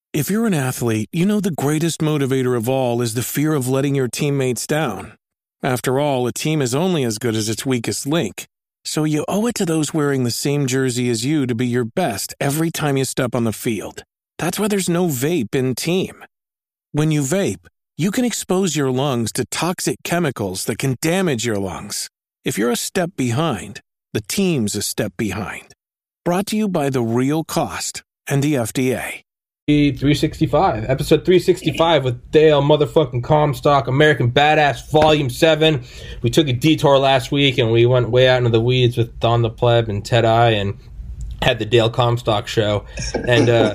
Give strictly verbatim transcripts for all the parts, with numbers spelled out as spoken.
If you're an athlete, you know the greatest motivator of all is the fear of letting your teammates down. After all, a team is only as good as its weakest link. So you owe it to those wearing the same jersey as you to be your best every time you step on the field. That's why there's no vape in team. When you vape, you can expose your lungs to toxic chemicals that can damage your lungs. If you're a step behind, the team's a step behind. Brought to you by The Real Cost and the F D A. three sixty-five, episode three sixty-five with Dale motherfucking Comstock, American Badass, Volume seven. We took a detour last week and we went way out into the weeds with Don the Pleb and Ted I and had the Dale Comstock show. And uh,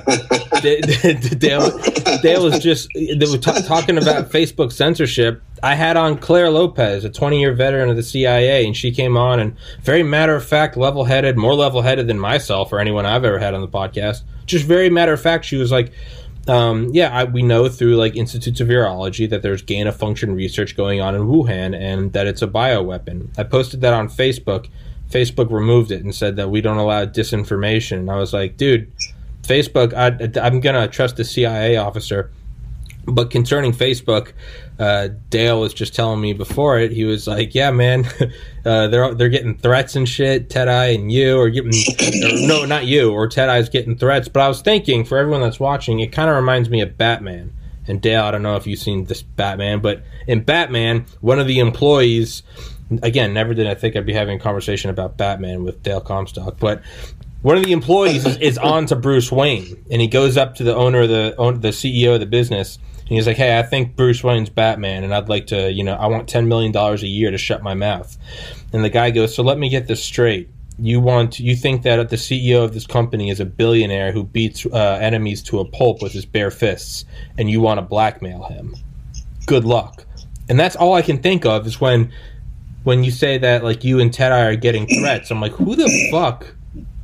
Dale, Dale was just they were t- talking about Facebook censorship. I had on Claire Lopez, a twenty-year veteran of the C I A, and she came on and very matter-of-fact, level-headed, more level-headed than myself or anyone I've ever had on the podcast. Just very matter-of-fact, she was like, um, yeah, I, we know through like Institutes of Virology that there's gain-of-function research going on in Wuhan and that it's a bioweapon. I posted that on Facebook. Facebook removed it and said that we don't allow disinformation. And I was like, dude, Facebook, I, I'm going to trust the C I A officer. But concerning Facebook, uh, Dale was just telling me before it, he was like, yeah, man, uh, they're they're getting threats and shit. Ted I and you are getting, or, no, not you, or Ted I's getting threats. But I was thinking, for everyone that's watching, it kind of reminds me of Batman. And Dale, I don't know if you've seen this Batman, but in Batman, one of the employees, again, never did I think I'd be having a conversation about Batman with Dale Comstock, but one of the employees is, is on to Bruce Wayne, and he goes up to the owner of the own, the C E O of the business, and he's like, hey, I think Bruce Wayne's Batman, and I'd like to, you know, I want ten million dollars a year to shut my mouth. And the guy goes, so let me get this straight. You want, you think that the C E O of this company is a billionaire who beats uh, enemies to a pulp with his bare fists, and you want to blackmail him. Good luck. And that's all I can think of is when when you say that, like, you and Ted I are getting threats. I'm like, who the fuck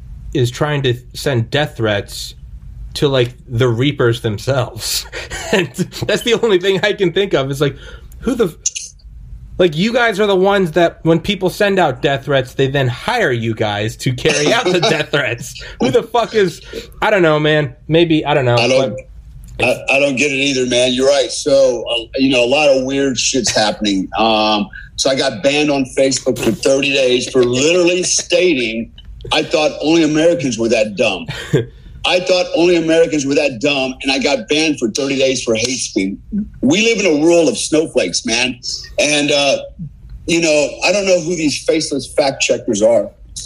is trying to send death threats to, like, the Reapers themselves? And that's the only thing I can think of is, like, who the... Like, you guys are the ones that, when people send out death threats, they then hire you guys to carry out the death threats. Who the fuck is... I don't know, man. Maybe, I don't know. I don't, I, I don't get it either, man. You're right. So, uh, you know, a lot of weird shit's happening. Um, so I got banned on Facebook for thirty days for literally stating I thought only Americans were that dumb. I thought only Americans were that dumb, and I got banned for thirty days for hate speech. We live in a world of snowflakes, man. And, uh, you know, I don't know who these faceless fact checkers are,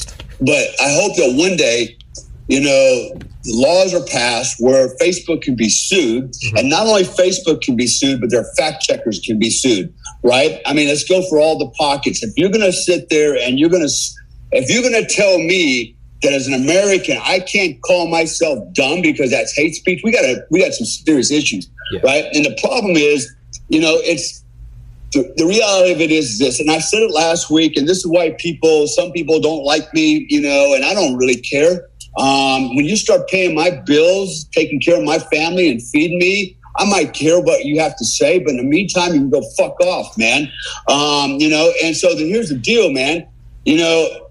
but I hope that one day, you know, laws are passed where Facebook can be sued, mm-hmm. and not only Facebook can be sued, but their fact checkers can be sued, right? I mean, let's go for all the pockets. If you're going to sit there and you're going to, if you're going to tell me that as an American, I can't call myself dumb because that's hate speech, we got to, we got some serious issues, yeah. right? And the problem is, you know, it's, the, the reality of it is this, and I said it last week, and this is why people, some people don't like me, you know, and I don't really care. Um, when you start paying my bills, taking care of my family and feeding me, I might care what you have to say, but in the meantime, you can go fuck off, man. Um, you know, and so the, here's the deal, man. You know,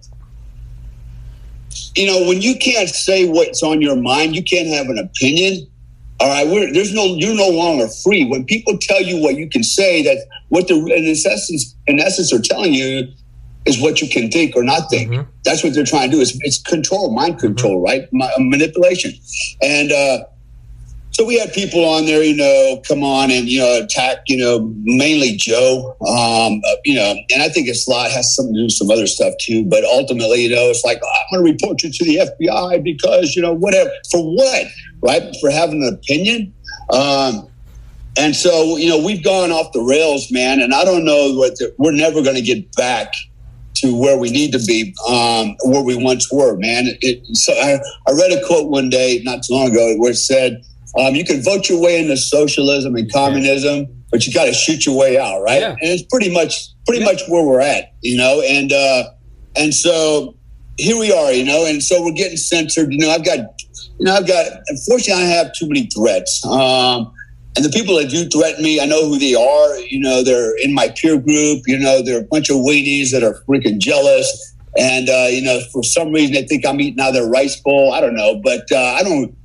you know, when you can't say what's on your mind, you can't have an opinion. All right, we're, there's no, you're no longer free. When people tell you what you can say, that what the in essence, in essence, are telling you is what you can think or not think. Mm-hmm. That's what they're trying to do. It's, it's control, mind control, mm-hmm. right? My, manipulation. And uh, so we had people on there, you know, come on and, you know, attack, you know, mainly Joe, um, uh, you know, and I think it's a lot, has something to do with some other stuff too. But ultimately, you know, it's like, oh, I'm going to report you to the F B I because, you know, whatever. For what? Right? For having an opinion. Um, and so, you know, we've gone off the rails, man. And I don't know what the, we're never going to get back to where we need to be, um, where we once were, man. It, it, so I, I read a quote one day, not too long ago, where it said, um, you can vote your way into socialism and communism, but you got to shoot your way out, right? Yeah. And it's pretty much, pretty yeah. much where we're at, you know? And, uh, and so here we are, you know, and so we're getting censored. You know, I've got, you know, I've got, unfortunately, I have too many threats. Um, And the people that do threaten me, I know who they are. You know, they're in my peer group. You know, they're a bunch of weenies that are freaking jealous. And, uh, you know, for some reason, they think I'm eating out of their rice bowl. I don't know. But uh, I don't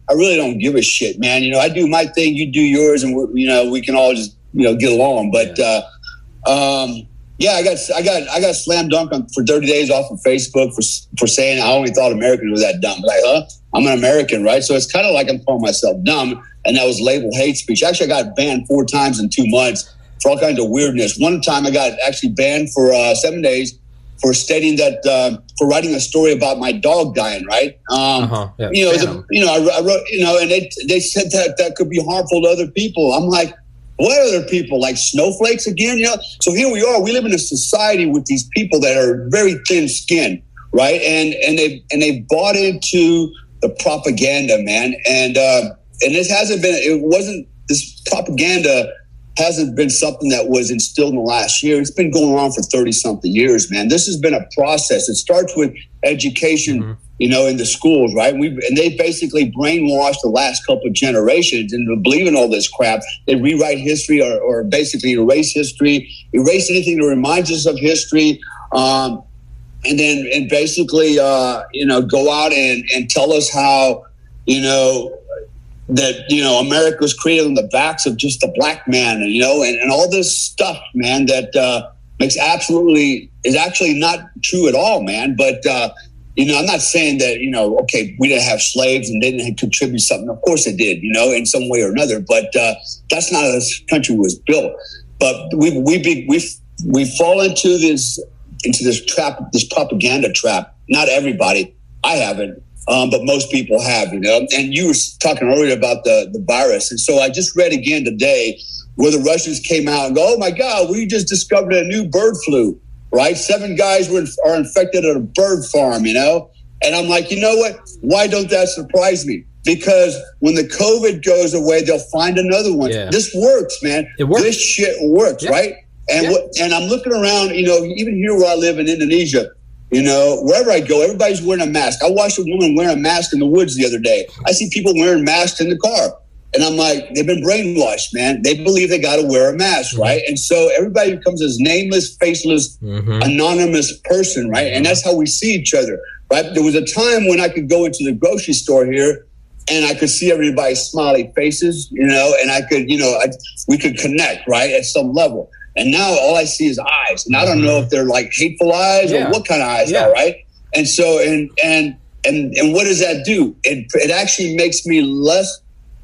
I really don't give a shit, man. You know, I do my thing, you do yours, and we're, you know, we can all just, you know, get along. But yeah. uh, um, yeah, I got I got I got slam dunked on for thirty days off of Facebook for for saying I only thought Americans were that dumb. Like, huh? I'm an American, right? So it's kind of like I'm calling myself dumb, and that was labeled hate speech. Actually, I got banned four times in two months for all kinds of weirdness. One time I got actually banned for uh, seven days for stating that uh, for writing a story about my dog dying. Right? Um, uh-huh. yeah, you know, a, you know, I, I wrote, you know, and they they said that that could be harmful to other people. I'm like, what other people? Like snowflakes again? You know? So here we are. We live in a society with these people that are very thin-skinned, right? And and they and they bought into the propaganda, man. And uh, and this hasn't been. It wasn't. This propaganda hasn't been something that was instilled in the last year. It's been going on for thirty something years, man. This has been a process. It starts with education. Mm-hmm. You know, in the schools, right? We and they basically brainwashed the last couple of generations into believing all this crap. They rewrite history or, or basically erase history, erase anything that reminds us of history, um, and then and basically, uh, you know, go out and, and tell us how, you know, that, you know, America was created on the backs of just the black man, and, you know, and, and all this stuff, man, that uh, makes absolutely, is actually not true at all, man. But, uh, you know, I'm not saying that, you know, okay, we didn't have slaves and they didn't contribute something. Of course they did, you know, in some way or another. But uh, that's not how this country was built. But we we be, we we fall into this into this trap, this propaganda trap. Not everybody. I haven't, um, but most people have, you know. And you were talking earlier about the the virus, and so I just read again today where the Russians came out and go, "Oh my God, we just discovered a new bird flu." Right? Seven guys were are infected at a bird farm, you know? And I'm like, you know what? Why don't that surprise me? Because when the COVID goes away, they'll find another one. Yeah. This works, man. It works. This shit works, yeah. right? And yeah. what, and I'm looking around, you know, even here where I live in Indonesia, you know, wherever I go, everybody's wearing a mask. I watched a woman wearing a mask in the woods the other day. I see people wearing masks in the car. And I'm like, they've been brainwashed, man. They believe they got to wear a mask, mm-hmm. right? And so everybody becomes this nameless, faceless, mm-hmm. anonymous person, right? And that's how we see each other, right? There was a time when I could go into the grocery store here and I could see everybody's smiley faces, you know, and I could, you know, I, we could connect, right, at some level. And now all I see is eyes. And I don't know if they're like hateful eyes yeah. or what kind of eyes yeah. are, right? And so, and, and, and, and what does that do? It, it actually makes me less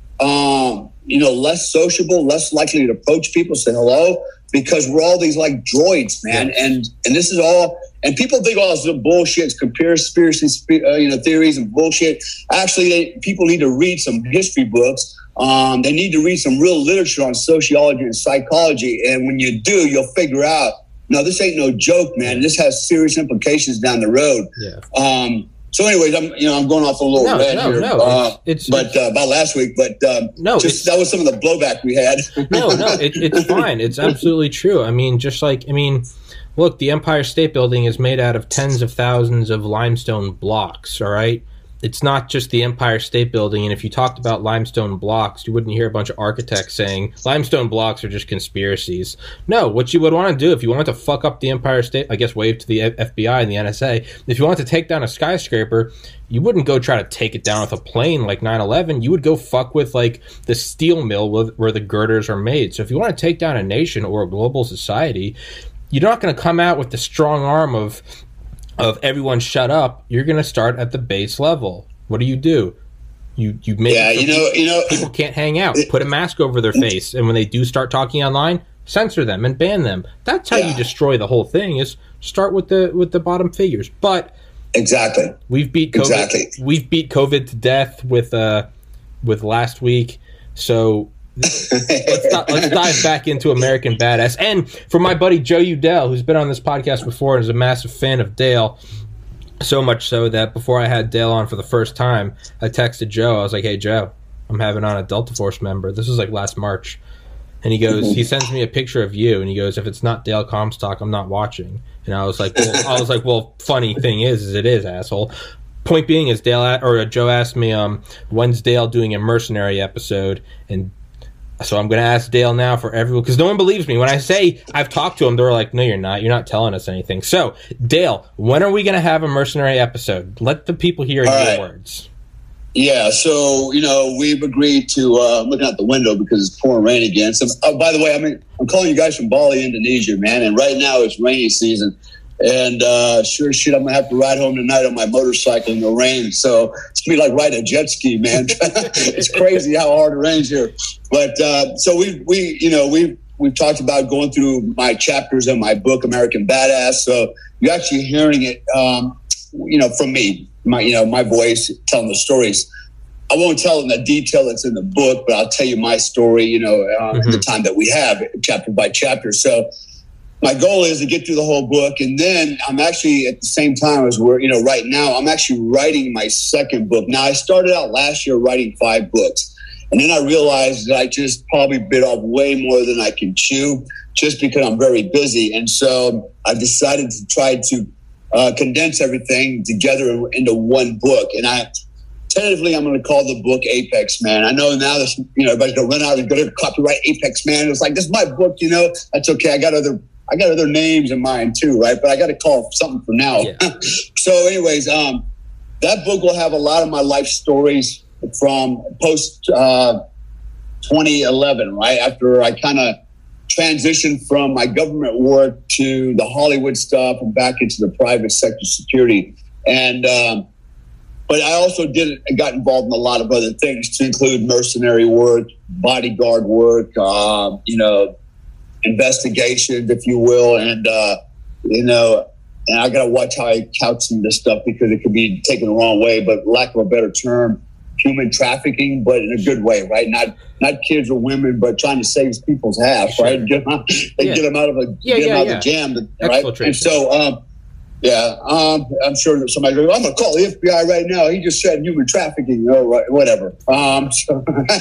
Um, you know, less sociable, less likely to approach people, say hello, because we're all these like droids, man. Yes. And and this is all, and people think all this bullshit, it's conspiracy, uh, you know, theories and bullshit. Actually, they, people need to read some history books. Um, they need to read some real literature on sociology and psychology. And when you do, you'll figure out, no, this ain't no joke, man. This has serious implications down the road. Yeah. Um, So, anyways, I'm you know I'm going off a little no, red no, here, no, uh, it's, it's, but uh, about last week. But um, no, just that was some of the blowback we had. no, no, it, it's fine. It's absolutely true. I mean, just like I mean, look, the Empire State Building is made out of tens of thousands of limestone blocks. All right. It's not just the Empire State Building, and if you talked about limestone blocks, you wouldn't hear a bunch of architects saying limestone blocks are just conspiracies. No, what you would want to do if you wanted to fuck up the Empire State, I guess wave to the F B I and the N S A, if you wanted to take down a skyscraper, you wouldn't go try to take it down with a plane like nine eleven. You would go fuck with like the steel mill where the girders are made. So if you want to take down a nation or a global society, you're not going to come out with the strong arm of of everyone shut up. You're going to start at the base level. What do you do? You you make yeah, you know, you know, people can't hang out. Put a mask over their face, and when they do start talking online, censor them and ban them. That's how yeah. you destroy the whole thing. Is start with the with the bottom figures. But exactly, we've beat COVID. Exactly. We've beat COVID to death with uh with last week. So let's, not, let's dive back into American Badass. And for my buddy Joe Udell, who's been on this podcast before and is a massive fan of Dale, so much so that before I had Dale on for the first time, I texted Joe. I was like, hey, Joe, I'm having on a Delta Force member. This was like last March. And he goes, he sends me a picture of you, and he goes, if it's not Dale Comstock, I'm not watching. And I was like, well, I was like, well, funny thing is, is it is, asshole. Point being is Dale or Joe asked me, um, when's Dale doing a mercenary episode? And so I'm going to ask Dale now for everyone, because no one believes me. When I say I've talked to him, they're like, no, you're not. You're not telling us anything. So, Dale, when are we going to have a mercenary episode? Let the people hear your right. words. Yeah, so, you know, we've agreed to, uh, I'm looking out the window because it's pouring rain again. So, oh, by the way, I mean, I'm calling you guys from Bali, Indonesia, man. And right now it's rainy season. And uh, sure shit, I'm going to have to ride home tonight on my motorcycle in the rain. So it's going to be like riding a jet ski, man. It's crazy how hard it rains here. But uh, so we, we, you know, we we've talked about going through my chapters in my book, American Badass. So you're actually hearing it, um, you know, from me. My, you know, my voice telling the stories. I won't tell them the detail that's in the book, but I'll tell you my story, you know, um, mm-hmm. the time that we have, chapter by chapter. So my goal is to get through the whole book. And then I'm actually at the same time as we're, you know, right now, I'm actually writing my second book. Now, I started out last year writing five books. And then I realized that I just probably bit off way more than I can chew just because I'm very busy. And so I've decided to try to Uh, condense everything together into one book. And I tentatively, I'm going to call the book Apex Man. I know now that, you know, everybody's going to run out and go to copyright Apex Man. It's like, this is my book, you know, that's okay. I got other, I got other names in mind too, right? But I got to call it something for now. Yeah. So anyways, um, that book will have a lot of my life stories from post uh, twenty eleven, right? After I kind of transitioned from my government work to the Hollywood stuff and back into the private sector security. And, um, but I also did, I got involved in a lot of other things to include mercenary work, bodyguard work, um, you know, investigations, if you will. And, uh, you know, and I got to watch how I couch some of this stuff because it could be taken the wrong way, but lack of a better term, human trafficking, but in a good way, right? Not not kids or women, but trying to save people's ass, sure. right? Get them, they yeah. get them out of a yeah, get them yeah, out yeah. of the jam, right? And so, um, yeah, um, I'm sure that somebody goes, I'm going to call the F B I right now. He just said human trafficking, or whatever. Um, so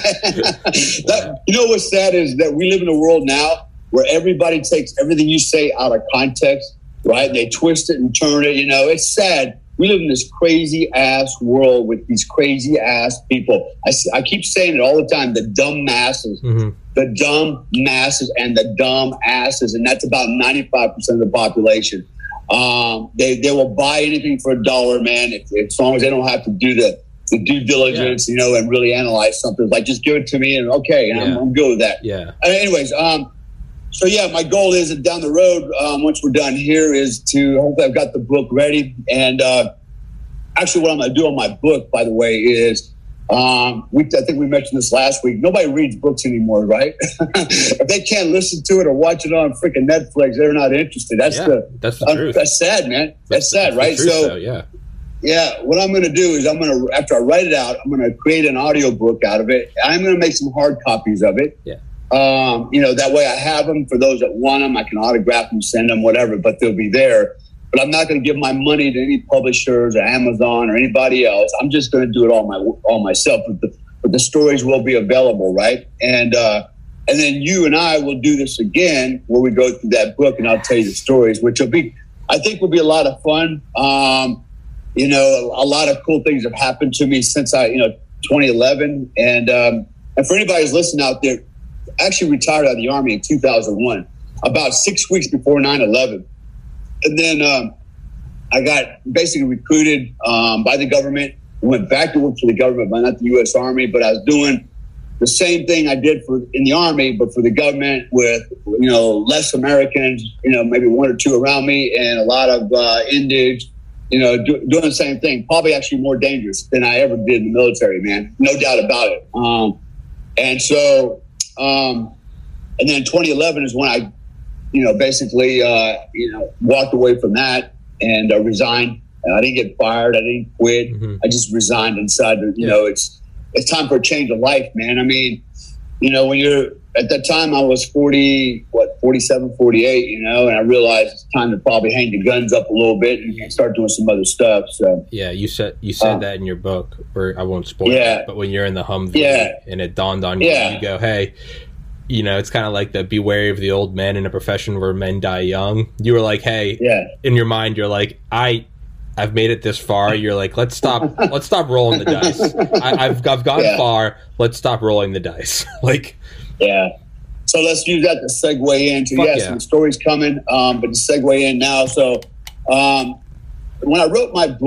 that, you know what's sad is that we live in a world now where everybody takes everything you say out of context, right? They twist it and turn it. You know, it's sad. We live in this crazy ass world with these crazy ass people. I, I keep saying it all the time, the dumb masses, mm-hmm. the dumb masses and the dumb asses. And that's about ninety-five percent of the population. Um, they, they will buy anything for a dollar, man, if, if, as long as they don't have to do the, the due diligence, yeah. you know, and really analyze something. It's like, just give it to me and okay, and yeah. I'm, I'm good with that. Yeah. Uh, anyways, um, So, yeah, my goal is that down the road, um, once we're done here, is to hopefully I've got the book ready. And uh, actually what I'm going to do on my book, by the way, is um, we, I think we mentioned this last week. Nobody reads books anymore, right? If they can't listen to it or watch it on freaking Netflix, they're not interested. That's yeah, the that's the uh, truth. That's sad, man. That's, that's sad, that's right? Truth, so, though, yeah. Yeah, what I'm going to do is I'm going to, after I write it out, I'm going to create an audio book out of it. I'm going to make some hard copies of it. Yeah. Um, you know, that way I have them for those that want them. I can autograph them, send them, whatever, but they'll be there. But I'm not going to give my money to any publishers or Amazon or anybody else. I'm just going to do it all my all myself. But the, but the stories will be available, right? And uh, and then you and I will do this again where we go through that book and I'll tell you the stories, which will be, I think, will be a lot of fun. Um, you know, a, a lot of cool things have happened to me since I, you know, twenty eleven. And um, and for anybody who's listening out there, I actually retired out of the Army in two thousand one, about six weeks before nine eleven. And then um, I got basically recruited um, by the government, went back to work for the government, but not the U S Army. But I was doing the same thing I did for in the Army, but for the government with, you know, less Americans, you know, maybe one or two around me and a lot of uh, Indians, you know, do, doing the same thing, probably actually more dangerous than I ever did in the military, man. No doubt about it. Um, and so... Um, and then twenty eleven is when I, you know, basically, uh, you know, walked away from that and uh, resigned. And I didn't get fired. I didn't quit. Mm-hmm. I just resigned and decided, you yeah. know, it's, it's time for a change of life, man. I mean, you know, when you're at that time, I was forty, what, forty-seven, forty-eight, you know, and I realized it's time to probably hang the guns up a little bit and start doing some other stuff. So yeah, you said you said uh, that in your book, or I won't spoil yeah. it, but when you're in the Humvee yeah. and it dawned on you, yeah. you go, hey, you know, it's kind of like the be wary of the old men in a profession where men die young. You were like, hey, yeah. in your mind, you're like, I. I've made it this far. You're like, let's stop. Let's stop rolling the dice. I, I've I've gone yeah. far. Let's stop rolling the dice. Like, yeah. So let's use that to segue into yes, yeah. the story's coming, um, but to segue in now. So um, when I wrote my book,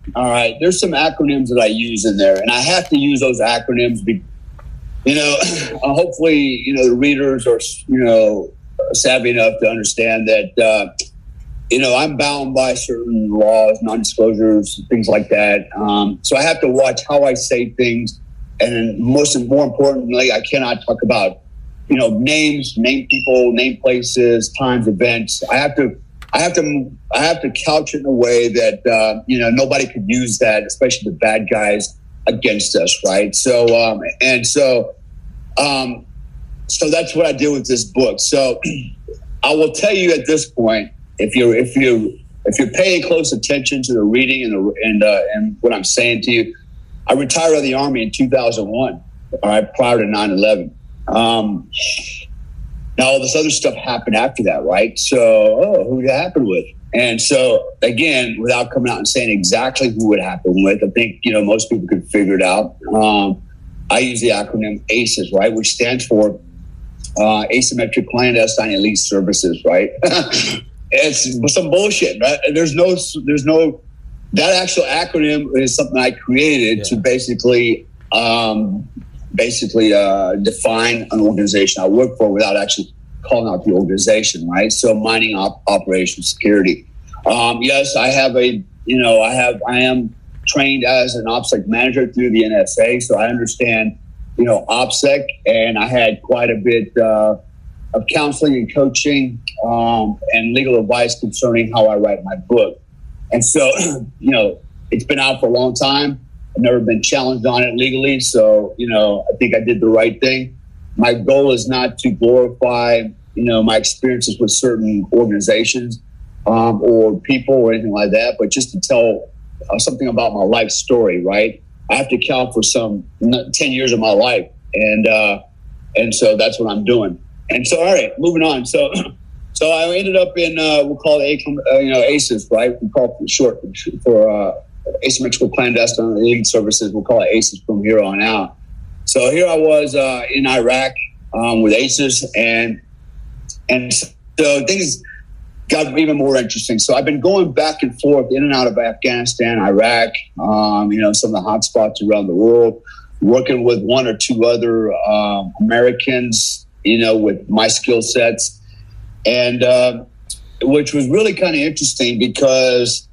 All right, there's some acronyms that I use in there, and I have to use those acronyms. Be, you know, hopefully, you know, the readers are, you know, savvy enough to understand that, uh, you know, I'm bound by certain laws, non-disclosures, things like that. Um, so I have to watch how I say things, and then most more importantly, I cannot talk about, you know, names, name people, name places, times, events. I have to. I have to I have to couch it in a way that, uh, you know, nobody could use that, especially the bad guys, against us, right? So, um, and so, um, so that's what I did with this book. So I will tell you at this point, if you're, if you if you're paying close attention to the reading and the, and, uh, and what I'm saying to you, I retired out of the Army in two thousand one, all right, prior to nine eleven. Um, Now, all this other stuff happened after that, right? So, oh, who did it happen with? And so, again, without coming out and saying exactly who it happened with, I think, you know, most people could figure it out. Um, I use the acronym ACES, right, which stands for uh, Asymmetric Clandestine Elite Services, right? It's some bullshit, right? There's no, there's no, that actual acronym is something I created yeah. to basically, um, basically uh, define an organization I work for without actually calling out the organization, right? So mining op- operation security. Um, yes, I have a, you know, I have, I am trained as an OPSEC manager through the N S A, so I understand, you know, OPSEC, and I had quite a bit uh, of counseling and coaching um, and legal advice concerning how I write my book. And so, you know, it's been out for a long time. I've never been challenged on it legally. So, you know, I think I did the right thing. My goal is not to glorify, you know, my experiences with certain organizations um, or people or anything like that, but just to tell uh, something about my life story, right? I have to account for some ten years of my life. And, uh, and so that's what I'm doing. And so, all right, moving on. So, so I ended up in, uh, we'll call it, uh, you know, ACES, right? We call it short for, uh, Asymmetrical Clandestine Elite Services. We'll call it ACES from here on out. So here I was uh, in Iraq um, with ACES, and and so things got even more interesting. So I've been going back and forth in and out of Afghanistan, Iraq, um, you know, some of the hot spots around the world, working with one or two other uh, Americans, you know, with my skill sets, and uh, which was really kind of interesting because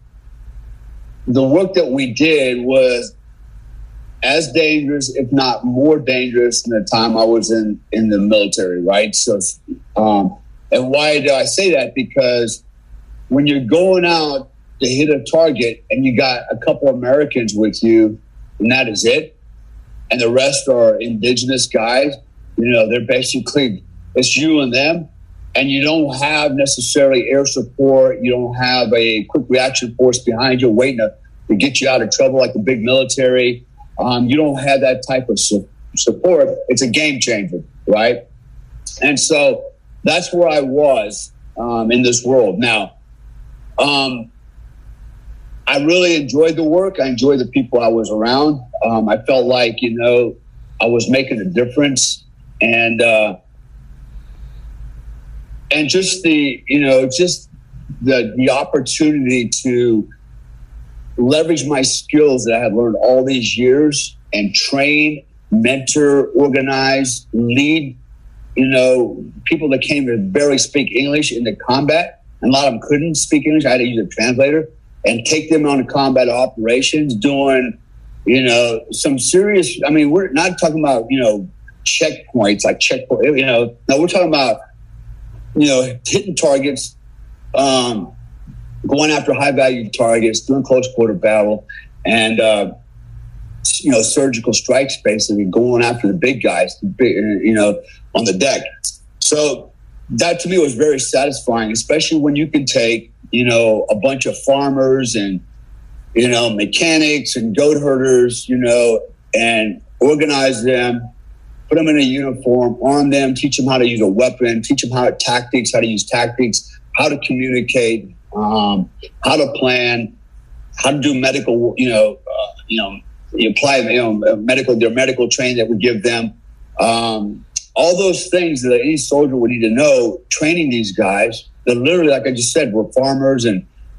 the work that we did was as dangerous, if not more dangerous, than the time I was in, in the military, right? So, um, and why do I say that? Because when you're going out to hit a target and you got a couple Americans with you, and that is it, and the rest are indigenous guys, you know, they're basically, it's you and them, and you don't have necessarily air support, you don't have a quick reaction force behind you waiting to, to get you out of trouble like the big military. Um, you don't have that type of su- support. It's a game changer, right? And so that's where I was um, in this world. Now, um, I really enjoyed the work. I enjoyed the people I was around. Um, I felt like, you know, I was making a difference. And, uh, and just the, you know, just the, the opportunity to leverage my skills that I have learned all these years and train, mentor, organize, lead, you know, people that came to barely speak English into combat. And a lot of them couldn't speak English. I had to use a translator and take them on combat operations doing, you know, some serious, I mean, we're not talking about, you know, checkpoints, like checkpoint, you know, no, we're talking about, you know, hitting targets, um, going after high-value targets, doing close quarter battle, and, uh, you know, surgical strikes, basically, going after the big guys, you know, on the deck. So that, to me, was very satisfying, especially when you can take, you know, a bunch of farmers and, you know, mechanics and goat herders, you know, and organize them, put them in a uniform, arm them, teach them how to use a weapon, teach them how to tactics, how to use tactics, how to communicate, Um, how to plan, how to do medical, you know, uh, you know, you apply, you know, medical, their medical training that we give them. Um, all those things that any soldier would need to know, training these guys that literally, like I just said, were farmers and,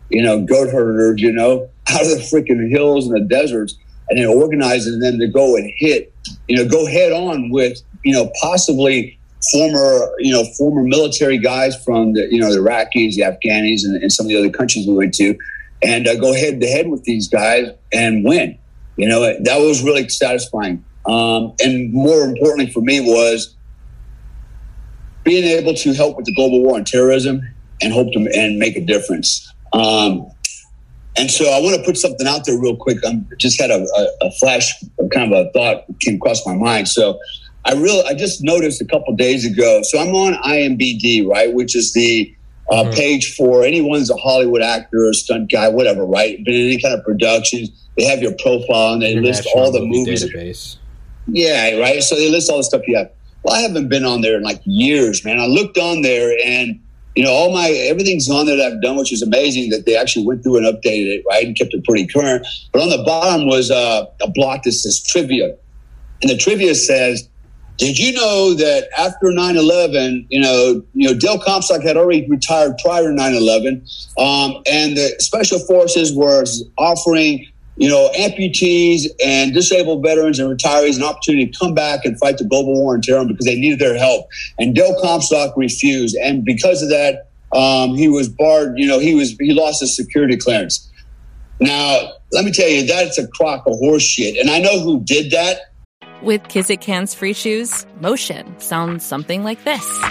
you know, goat herders, you know, out of the freaking hills and the deserts, and then organizing them to go and hit, you know, go head on with, you know, possibly former, you know, former military guys from the, you know, the Iraqis, the Afghanis, and, and some of the other countries we went to, and uh, go head to head with these guys and win. You know, that was really satisfying. Um, and more importantly for me was being able to help with the global war on terrorism and hope to and make a difference. Um, and so I want to put something out there real quick. I just had a, a, a flash, kind of a thought came across my mind. So I really, I just noticed a couple of days ago. So I'm on I M D B, right, which is the uh, mm-hmm. page for anyone who's a Hollywood actor, or stunt guy, whatever, right? Been in any kind of productions. They have your profile and they list all the movies. Database. Yeah, right. So they list all the stuff you have. Well, I haven't been on there in like years, man. I looked on there and, you know, all my, everything's on there that I've done, which is amazing that they actually went through and updated it, right, and kept it pretty current. But on the bottom was uh, a block that says trivia. And the trivia says, did you know that after nine eleven, you know, you know, Dale Comstock had already retired prior to nine eleven, um, and the Special Forces were offering, you know, amputees and disabled veterans and retirees an opportunity to come back and fight the global war on terror because they needed their help. And Dale Comstock refused. And because of that, um, he was barred, you know, he was, he lost his security clearance. Now, let me tell you, that's a crock of horse shit. And I know who did that. With Kizik hands-free shoes, motion sounds something like this.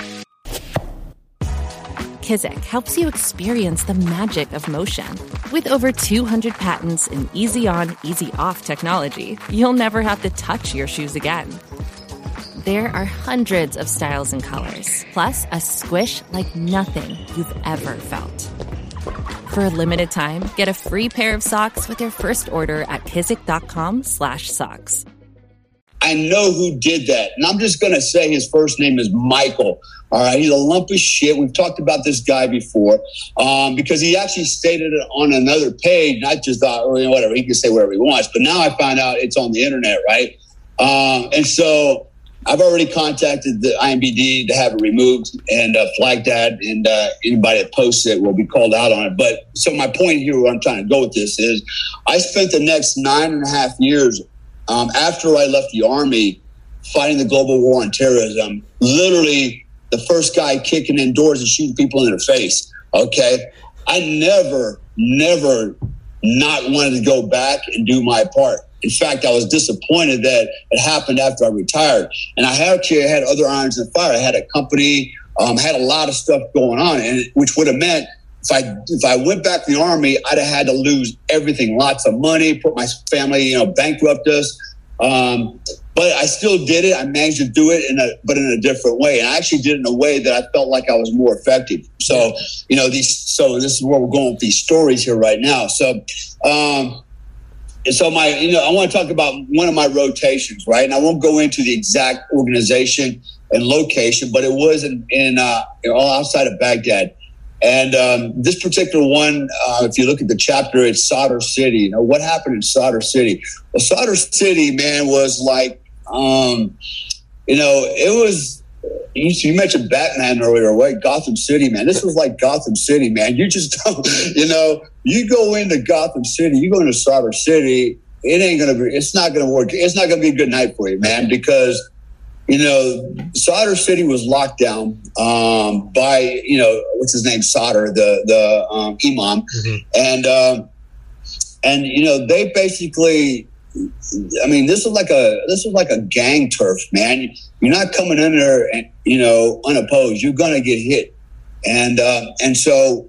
Kizik helps you experience the magic of motion. With over two hundred patents and easy-on, easy-off technology, you'll never have to touch your shoes again. There are hundreds of styles and colors, plus a squish like nothing you've ever felt. For a limited time, get a free pair of socks with your first order at kizik.com slash socks. I know who did that. And I'm just going to say his first name is Michael. All right. He's a lump of shit. We've talked about this guy before um, because he actually stated it on another page. And I just thought, oh, whatever, he can say whatever he wants. But now I found out it's on the internet, right? Um, and so I've already contacted the I M D B to have it removed and uh, flagged that. And uh, anybody that posts it will be called out on it. But so my point here, where I'm trying to go with this is I spent the next nine and a half years Um, after I left the Army, fighting the global war on terrorism, literally the first guy kicking in doors and shooting people in the face, okay? I never, never not wanted to go back and do my part. In fact, I was disappointed that it happened after I retired. And I actually had other irons in the fire. I had a company, um, had a lot of stuff going on, and which would have meant If I if I went back to the Army, I'd have had to lose everything, lots of money, put my family, you know, bankrupt us. Um, but I still did it. I managed to do it in a, but in a different way. And I actually did it in a way that I felt like I was more effective. So, you know, these. So this is where we're going with these stories here right now. So, um, and so my, you know, I want to talk about one of my rotations, right? And I won't go into the exact organization and location, but it was in, in uh, all outside of Baghdad. And um, this particular one, uh, if you look at the chapter, it's Sadr City. You know, what happened in Sadr City? Well, Sadr City, man, was like, um, you know, it was, you, you mentioned Batman earlier, right? Gotham City, man. This was like Gotham City, man. You just don't, you know, you go into Gotham City, you go into Sadr City, it ain't going to be, it's not going to work. It's not going to be a good night for you, man, because you know, Sadr City was locked down um, by, you know, what's his name, Sadr, the the um, imam, mm-hmm. and um, and you know they basically, I mean, this is like a this is like a gang turf, man. You're not coming in there and you know unopposed. You're gonna get hit, and uh, and so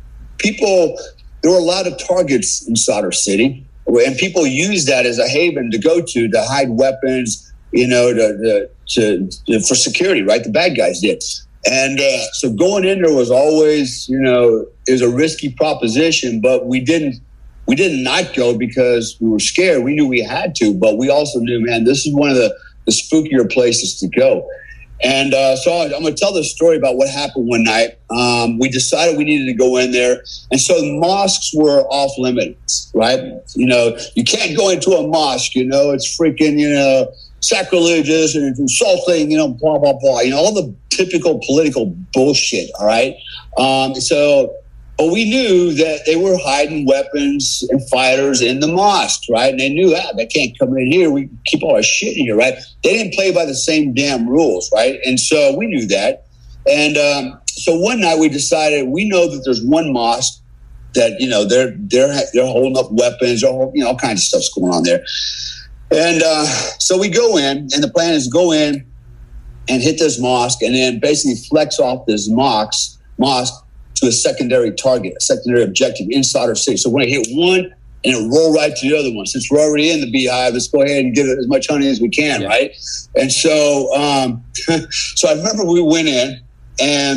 people, there were a lot of targets in Sadr City, and people used that as a haven to go to to hide weapons. You know, to, to, to for security, right? The bad guys did. And uh, so going in there was always, you know, it was a risky proposition, but we didn't, we did not go because we were scared. We knew we had to, but we also knew, man, this is one of the, the spookier places to go. And uh, so I'm going to tell this story about what happened one night. Um, we decided we needed to go in there. And so the mosques were off limits, right? You know, you can't go into a mosque, you know, it's freaking, you know, sacrilegious and insulting, you know, blah, blah, blah, you know, all the typical political bullshit, all right? Um, so But we knew that they were hiding weapons and fighters in the mosque, right? And they knew, ah, they can't come in here. We keep all our shit in here, right? They didn't play by the same damn rules, right? And so we knew that. And um, so one night we decided, we know that there's one mosque that, you know, they're they're they're holding up weapons, or, you know, all kinds of stuff's going on there. And uh, so we go in, and the plan is go in and hit this mosque, and then basically flex off this mosque mosque to a secondary target, a secondary objective inside our city. So we're going to hit one and then roll right to the other one. Since we're already in the beehive, let's go ahead and get as much honey as we can, yeah. right? And so, um, so I remember we went in, and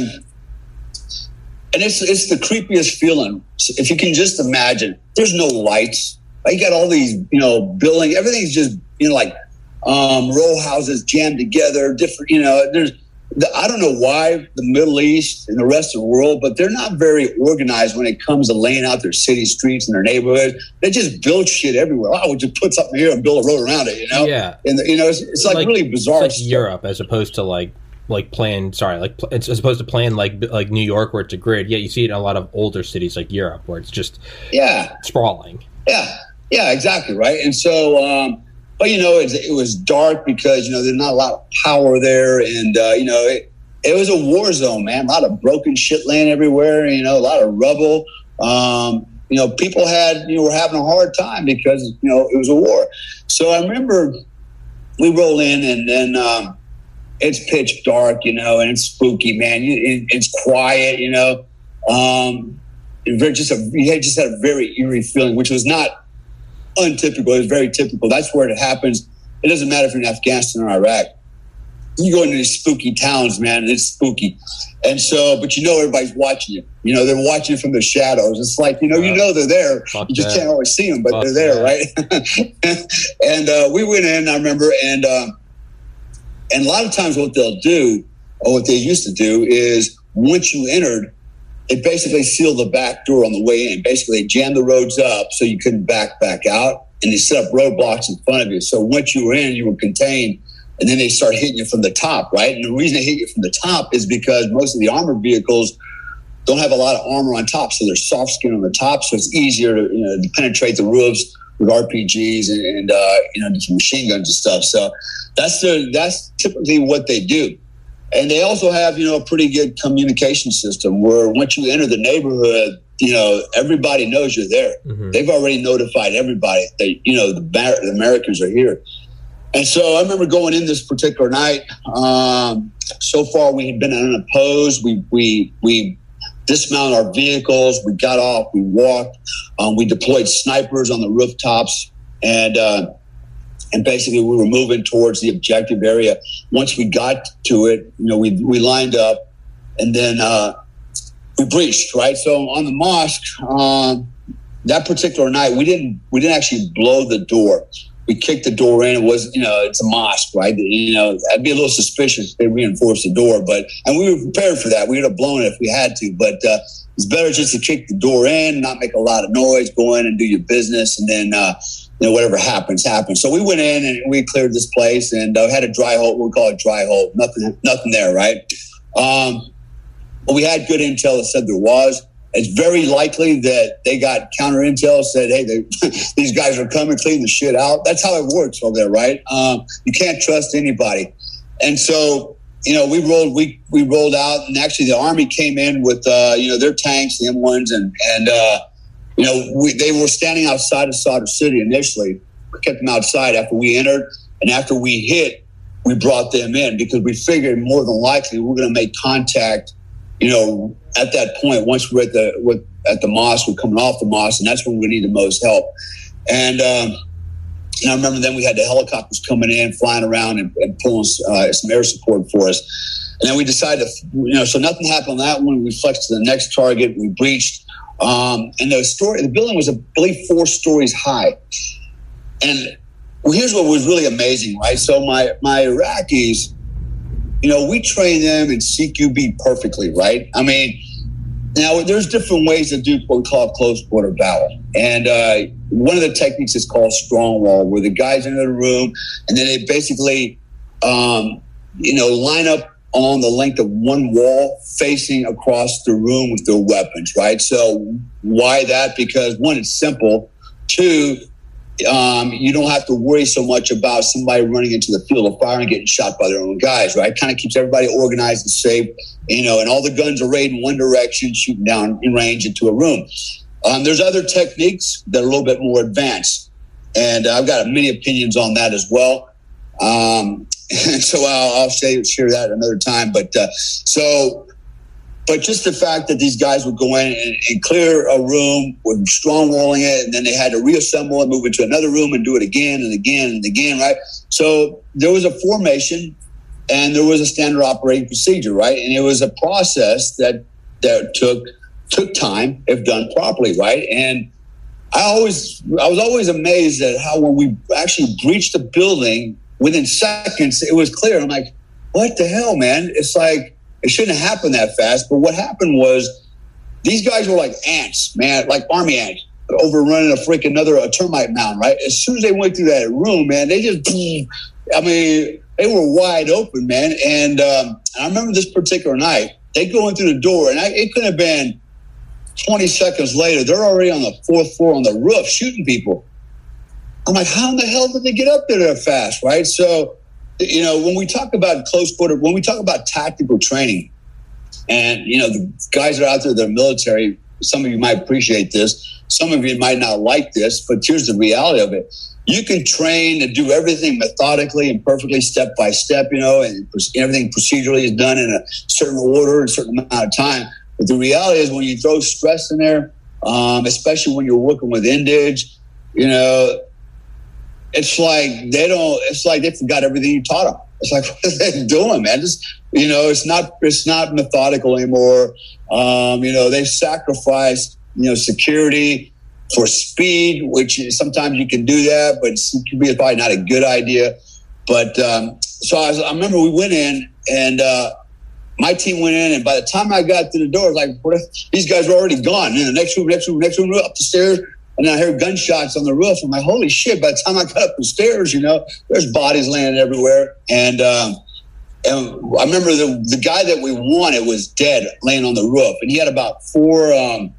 and it's it's the creepiest feeling. If you can just imagine, there's no lights. You got all these, you know, building. Everything's just, you know, like um, row houses jammed together. Different, you know. There's. The, I don't know why the Middle East and the rest of the world, but they're not very organized when it comes to laying out their city streets and their neighborhoods. They just build shit everywhere. Oh, we'll just put something here and build a road around it, you know? Yeah. And, you know, it's, it's like, like really bizarre. It's like Europe, as opposed to like, like playing, sorry, like it's as opposed to playing like like New York, where it's a grid. Yeah, you see it in a lot of older cities like Europe, where it's just yeah sprawling. Yeah, yeah, exactly, right. And so, um, but you know, it, it was dark because, you know, there's not a lot of power there, and uh, you know, it, it was a war zone, man. A lot of broken shit laying everywhere. You know, a lot of rubble. Um, you know, people had, you know, were having a hard time because, you know, it was a war. So I remember we roll in, and then um, it's pitch dark, you know, and it's spooky, man. It, it's quiet, you know. Um, it just a, we had just had a very eerie feeling, which was not untypical. It was very typical. That's where it happens. It doesn't matter if you're in Afghanistan or Iraq. You go into these spooky towns, man, and it's spooky. And so, but you know, everybody's watching you. You know, they're watching from the shadows. It's like, you know, uh, you know they're there. You just that. can't always see them, but Fuck they're there, that. right? And uh, we went in, I remember, and uh, and a lot of times what they'll do, or what they used to do, is once you entered, they basically seal the back door on the way in. Basically, they jam the roads up so you couldn't back back out, and they set up roadblocks in front of you. So once you were in, you were contained. And then they start hitting you from the top, right? And the reason they hit you from the top is because most of the armored vehicles don't have a lot of armor on top, so there's soft skin on the top, so it's easier to, you know, to penetrate the roofs with R P Gs and, and uh, you know, machine guns and stuff. So that's the that's typically what they do. And they also have, you know, a pretty good communication system where once you enter the neighborhood, you know, everybody knows you're there. Mm-hmm. They've already notified everybody that, you know, the, the Americans are here. And so I remember going in this particular night. Um, so far, we had been unopposed. We we we dismounted our vehicles. We got off. We walked. Um, we deployed snipers on the rooftops, and uh, and basically we were moving towards the objective area. Once we got to it, you know, we we lined up, and then uh, we breached. Right. So on the mosque, um, that particular night, we didn't we didn't actually blow the door. We kicked the door in. It was, you know, it's a mosque, right? You know, I'd be a little suspicious if they reinforced the door, but, and we were prepared for that. We would have blown it if we had to, but uh, it's better just to kick the door in, not make a lot of noise, go in and do your business, and then, uh, you know, whatever happens, happens. So we went in and we cleared this place, and uh, had a dry hole. We call it dry hole. Nothing, nothing there, right? Um, but we had good intel that said there was. It's very likely that they got counter intel, said, hey, they, these guys are coming, clean the shit out. That's how it works over there, right? Um, you can't trust anybody. And so, you know, we rolled we we rolled out, and actually the Army came in with, uh, you know, their tanks, the M ones, and, and uh, you know, we, they were standing outside of Sadr City initially. We kept them outside after we entered, and after we hit, we brought them in because we figured more than likely we're going to make contact, you know, at that point, once we're at the with, at the mosque, we're coming off the mosque, and that's when we need the most help. And, um, and I remember then we had the helicopters coming in, flying around, and, and pulling uh, some air support for us. And then we decided, to, you know, so nothing happened on that one. We flexed to the next target. We breached, um, and the story, the building was, I believe, four stories high. And well, here's what was really amazing, right? So my my Iraqis, you know, we train them in C Q B perfectly, right? I mean, now there's different ways to do what we call close quarter battle. And uh, one of the techniques is called strong wall, where the guys enter the room and then they basically, um, you know, line up on the length of one wall facing across the room with their weapons, right? So why that? Because one, it's simple. Two, um, you don't have to worry so much about somebody running into the field of fire and getting shot by their own guys, right? Kind of keeps everybody organized and safe, you know, and all the guns are arrayed in one direction, shooting down in range into a room. Um, there's other techniques that are a little bit more advanced, and I've got many opinions on that as well. Um, and so I'll, I'll say, share that another time. But uh, so, but just the fact that these guys would go in and, and clear a room with strong walling it, and then they had to reassemble and move into another room and do it again and again and again, right? So there was a formation and there was a standard operating procedure, right? And it was a process that that took took time if done properly, right? And I always, I was always amazed at how when we actually breached the building, within seconds, it was clear. I'm like, what the hell, man? It's like, it shouldn't have happened that fast. But what happened was these guys were like ants, man, like army ants, overrunning a freaking another a termite mound, right? As soon as they went through that room, man, they just, I mean, they were wide open, man. And um, I remember this particular night, they go in through the door, and I, it could have been twenty seconds later, they're already on the fourth floor on the roof shooting people. I'm like, how in the hell did they get up there that fast, right? So, you know, when we talk about close quarter, when we talk about tactical training, and, you know, the guys that are out there that are military, some of you might appreciate this, some of you might not like this, but here's the reality of it. You can train and do everything methodically and perfectly step by step, you know, and everything procedurally is done in a certain order, a certain amount of time. But the reality is when you throw stress in there, um, especially when you're working with indige, you know, it's like they don't, it's like they forgot everything you taught them. It's like, what are they doing, man? Just, you know, it's not, it's not methodical anymore. Um, you know, they've sacrificed, you know, security for speed, which is, sometimes you can do that, but it can be probably not a good idea. But um, so I, was, I remember we went in and, uh, my team went in, and by the time I got to the door, it was like, what if, these guys were already gone. In the next room, next room, next room, up the stairs, and I heard gunshots on the roof. I'm like, holy shit! By the time I got up the stairs, you know, there's bodies laying everywhere. And um, and I remember the the guy that we wanted was dead, laying on the roof, and he had about four um,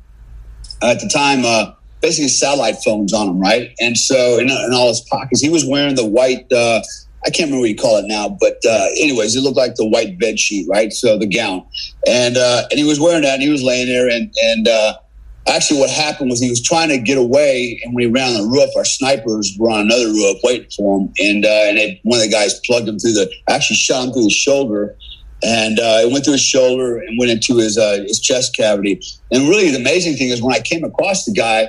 at the time, uh, basically satellite phones on him, right? And so in, in all his pockets, he was wearing the white. Uh, I can't remember what you call it now, but uh, anyways, it looked like the white bed sheet, right? So the gown, and uh, and he was wearing that, and he was laying there, and and uh, actually, what happened was he was trying to get away, and when he ran on the roof, our snipers were on another roof waiting for him, and uh, and it, one of the guys plugged him through the, actually shot him through the shoulder, and uh, it went through his shoulder and went into his uh, his chest cavity. And really, the amazing thing is when I came across the guy,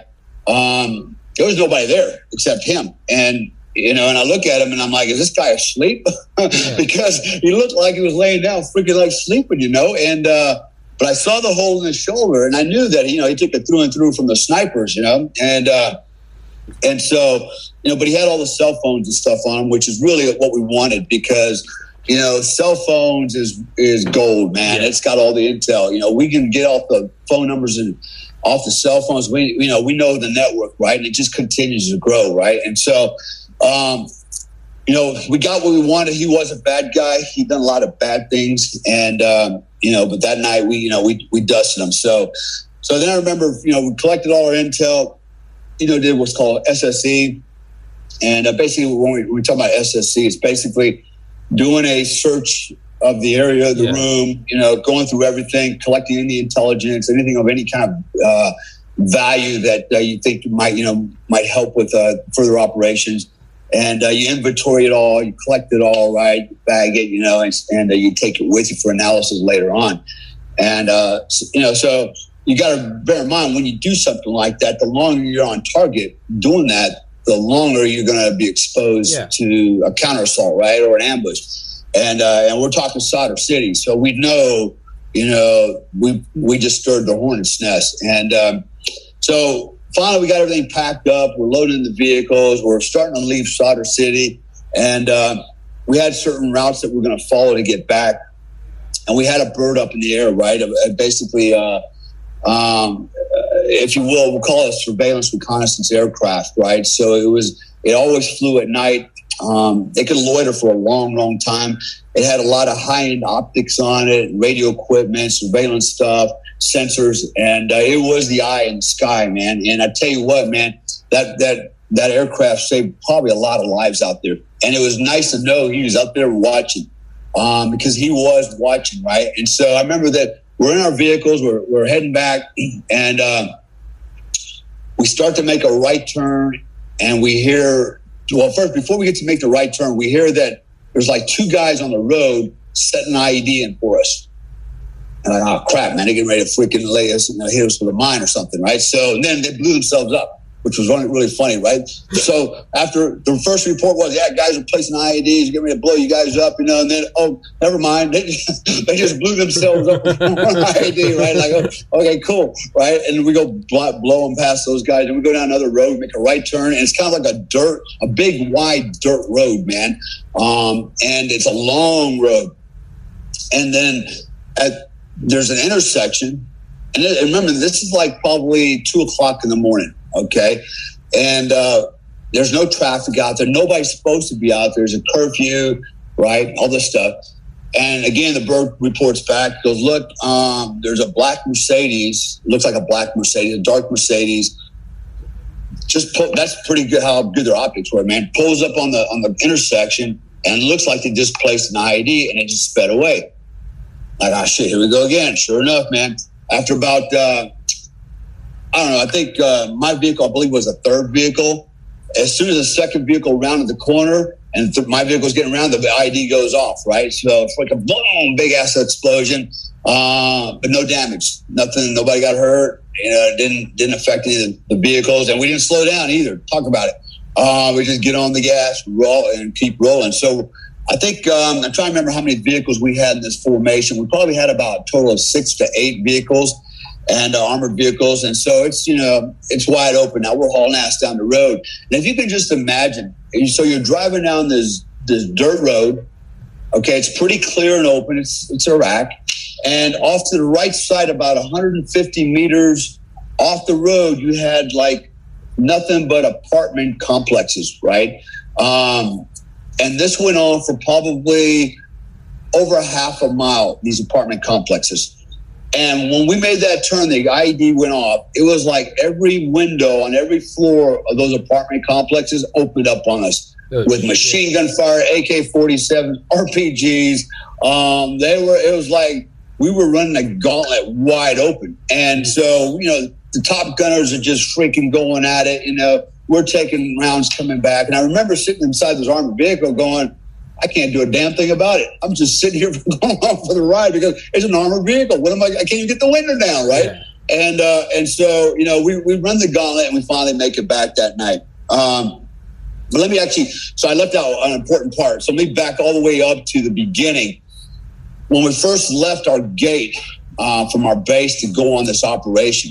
um, there was nobody there except him, and. You know, and I look at him and I'm like, is this guy asleep? Yeah. Because he looked like he was laying down, freaking like sleeping, you know. And uh, but I saw the hole in his shoulder, and I knew that you know he took it through and through from the snipers, you know. And uh, and so you know, but he had all the cell phones and stuff on him, which is really what we wanted because you know, cell phones is is gold, man. Yeah. It's got all the intel. You know, we can get off the phone numbers and off the cell phones. We you know we know the network, right? And it just continues to grow, right? And so. Um, you know, we got what we wanted. He was a bad guy. He'd done a lot of bad things. And, um, you know, but that night we, you know, we, we dusted him. So, so then I remember, you know, we collected all our intel, you know, did what's called S S E. And uh, basically when we, when we talk about S S E, it's basically doing a search of the area of the yeah. room, you know, going through everything, collecting any intelligence, anything of any kind of, uh, value that uh, you think might, you know, might help with uh, further operations. And uh, you inventory it all, you collect it all, right? You bag it, you know, and, and uh, you take it with you for analysis later on. And, uh, so, you know, so you got to bear in mind when you do something like that, the longer you're on target doing that, the longer you're going to be exposed yeah. to a counter assault, right? Or an ambush. And uh, and we're talking Sadr City. So we know, you know, we we just stirred the hornet's nest. And um, so... Finally, we got everything packed up. We're loading the vehicles. We're starting to leave Sadr City. And uh, we had certain routes that we're going to follow to get back. And we had a bird up in the air, right? Basically, uh, um, if you will, we'll call it a surveillance reconnaissance aircraft, right? So it was, it always flew at night. Um, they could loiter for a long, long time. It had a lot of high-end optics on it, radio equipment, surveillance stuff, sensors, and uh, it was the eye in the sky, man. And I tell you what, man, that that that aircraft saved probably a lot of lives out there. And it was nice to know he was up there watching, um, because he was watching, right? And so I remember that we're in our vehicles, we're, we're heading back, and uh, we start to make a right turn, and we hear, well, first, before we get to make the right turn, we hear that there's like two guys on the road setting I E D in for us. And like, oh, crap, man, they're getting ready to freaking lay us, you know, hit us with a mine or something, right? So and then they blew themselves up, which was really, really funny, right? So after the first report was, yeah, guys are placing I E Ds, getting ready to blow you guys up, you know, and then, oh, never mind. They just, they just blew themselves up with one I E D, right? Like, oh, okay, cool, right? And we go blow, blow them past those guys, and we go down another road, make a right turn, and it's kind of like a dirt, a big, wide dirt road, man. Um, and it's a long road. And then at, there's an intersection, and, it, and remember, this is like probably two o'clock in the morning. Okay. And uh, there's no traffic out there. Nobody's supposed to be out there. There's a curfew, right? All this stuff. And again, the bird reports back, goes, look, um, there's a black Mercedes. It looks like a black Mercedes, a dark Mercedes. Just pull, that's pretty good how good their optics were, man. Pulls up on the on the intersection, and it looks like they just placed an I E D, and it just sped away. Like, oh, shit, here we go again. Sure enough, man. After about... Uh, I don't know. I think uh, my vehicle, I believe, was a third vehicle. As soon as the second vehicle rounded the corner and th- my vehicle's getting around, the I E D goes off, right? So it's like a boom, big ass explosion, uh, but no damage. Nothing. Nobody got hurt. You know, it didn't didn't affect any of the, the vehicles, and we didn't slow down either. Talk about it. Uh, we just get on the gas, roll, and keep rolling. So I think um, I'm trying to remember how many vehicles we had in this formation. We probably had about a total of six to eight vehicles. And uh, armored vehicles. And so it's, you know, it's wide open. Now we're hauling ass down the road. And if you can just imagine, so you're driving down this this dirt road. Okay, it's pretty clear and open. It's it's Iraq. And off to the right side, about one hundred fifty meters off the road, you had like nothing but apartment complexes, right? Um, and this went on for probably over half a mile, these apartment complexes. And when we made that turn, the I E D went off. It was like every window on every floor of those apartment complexes opened up on us oh, with geez, machine gun fire, A K forty-sevens, R P Gs. Um, they were. It was like we were running a gauntlet wide open. And so, you know, the top gunners are just freaking going at it. You know, we're taking rounds coming back. And I remember sitting inside this armored vehicle going, I can't do a damn thing about it. I'm just sitting here going on for the ride because it's an armored vehicle. What am I? I can't even get the window down, right? Yeah. And uh, and so, you know, we, we run the gauntlet and we finally make it back that night. Um, but let me actually, so I left out an important part. So let me back all the way up to the beginning. When we first left our gate uh, from our base to go on this operation.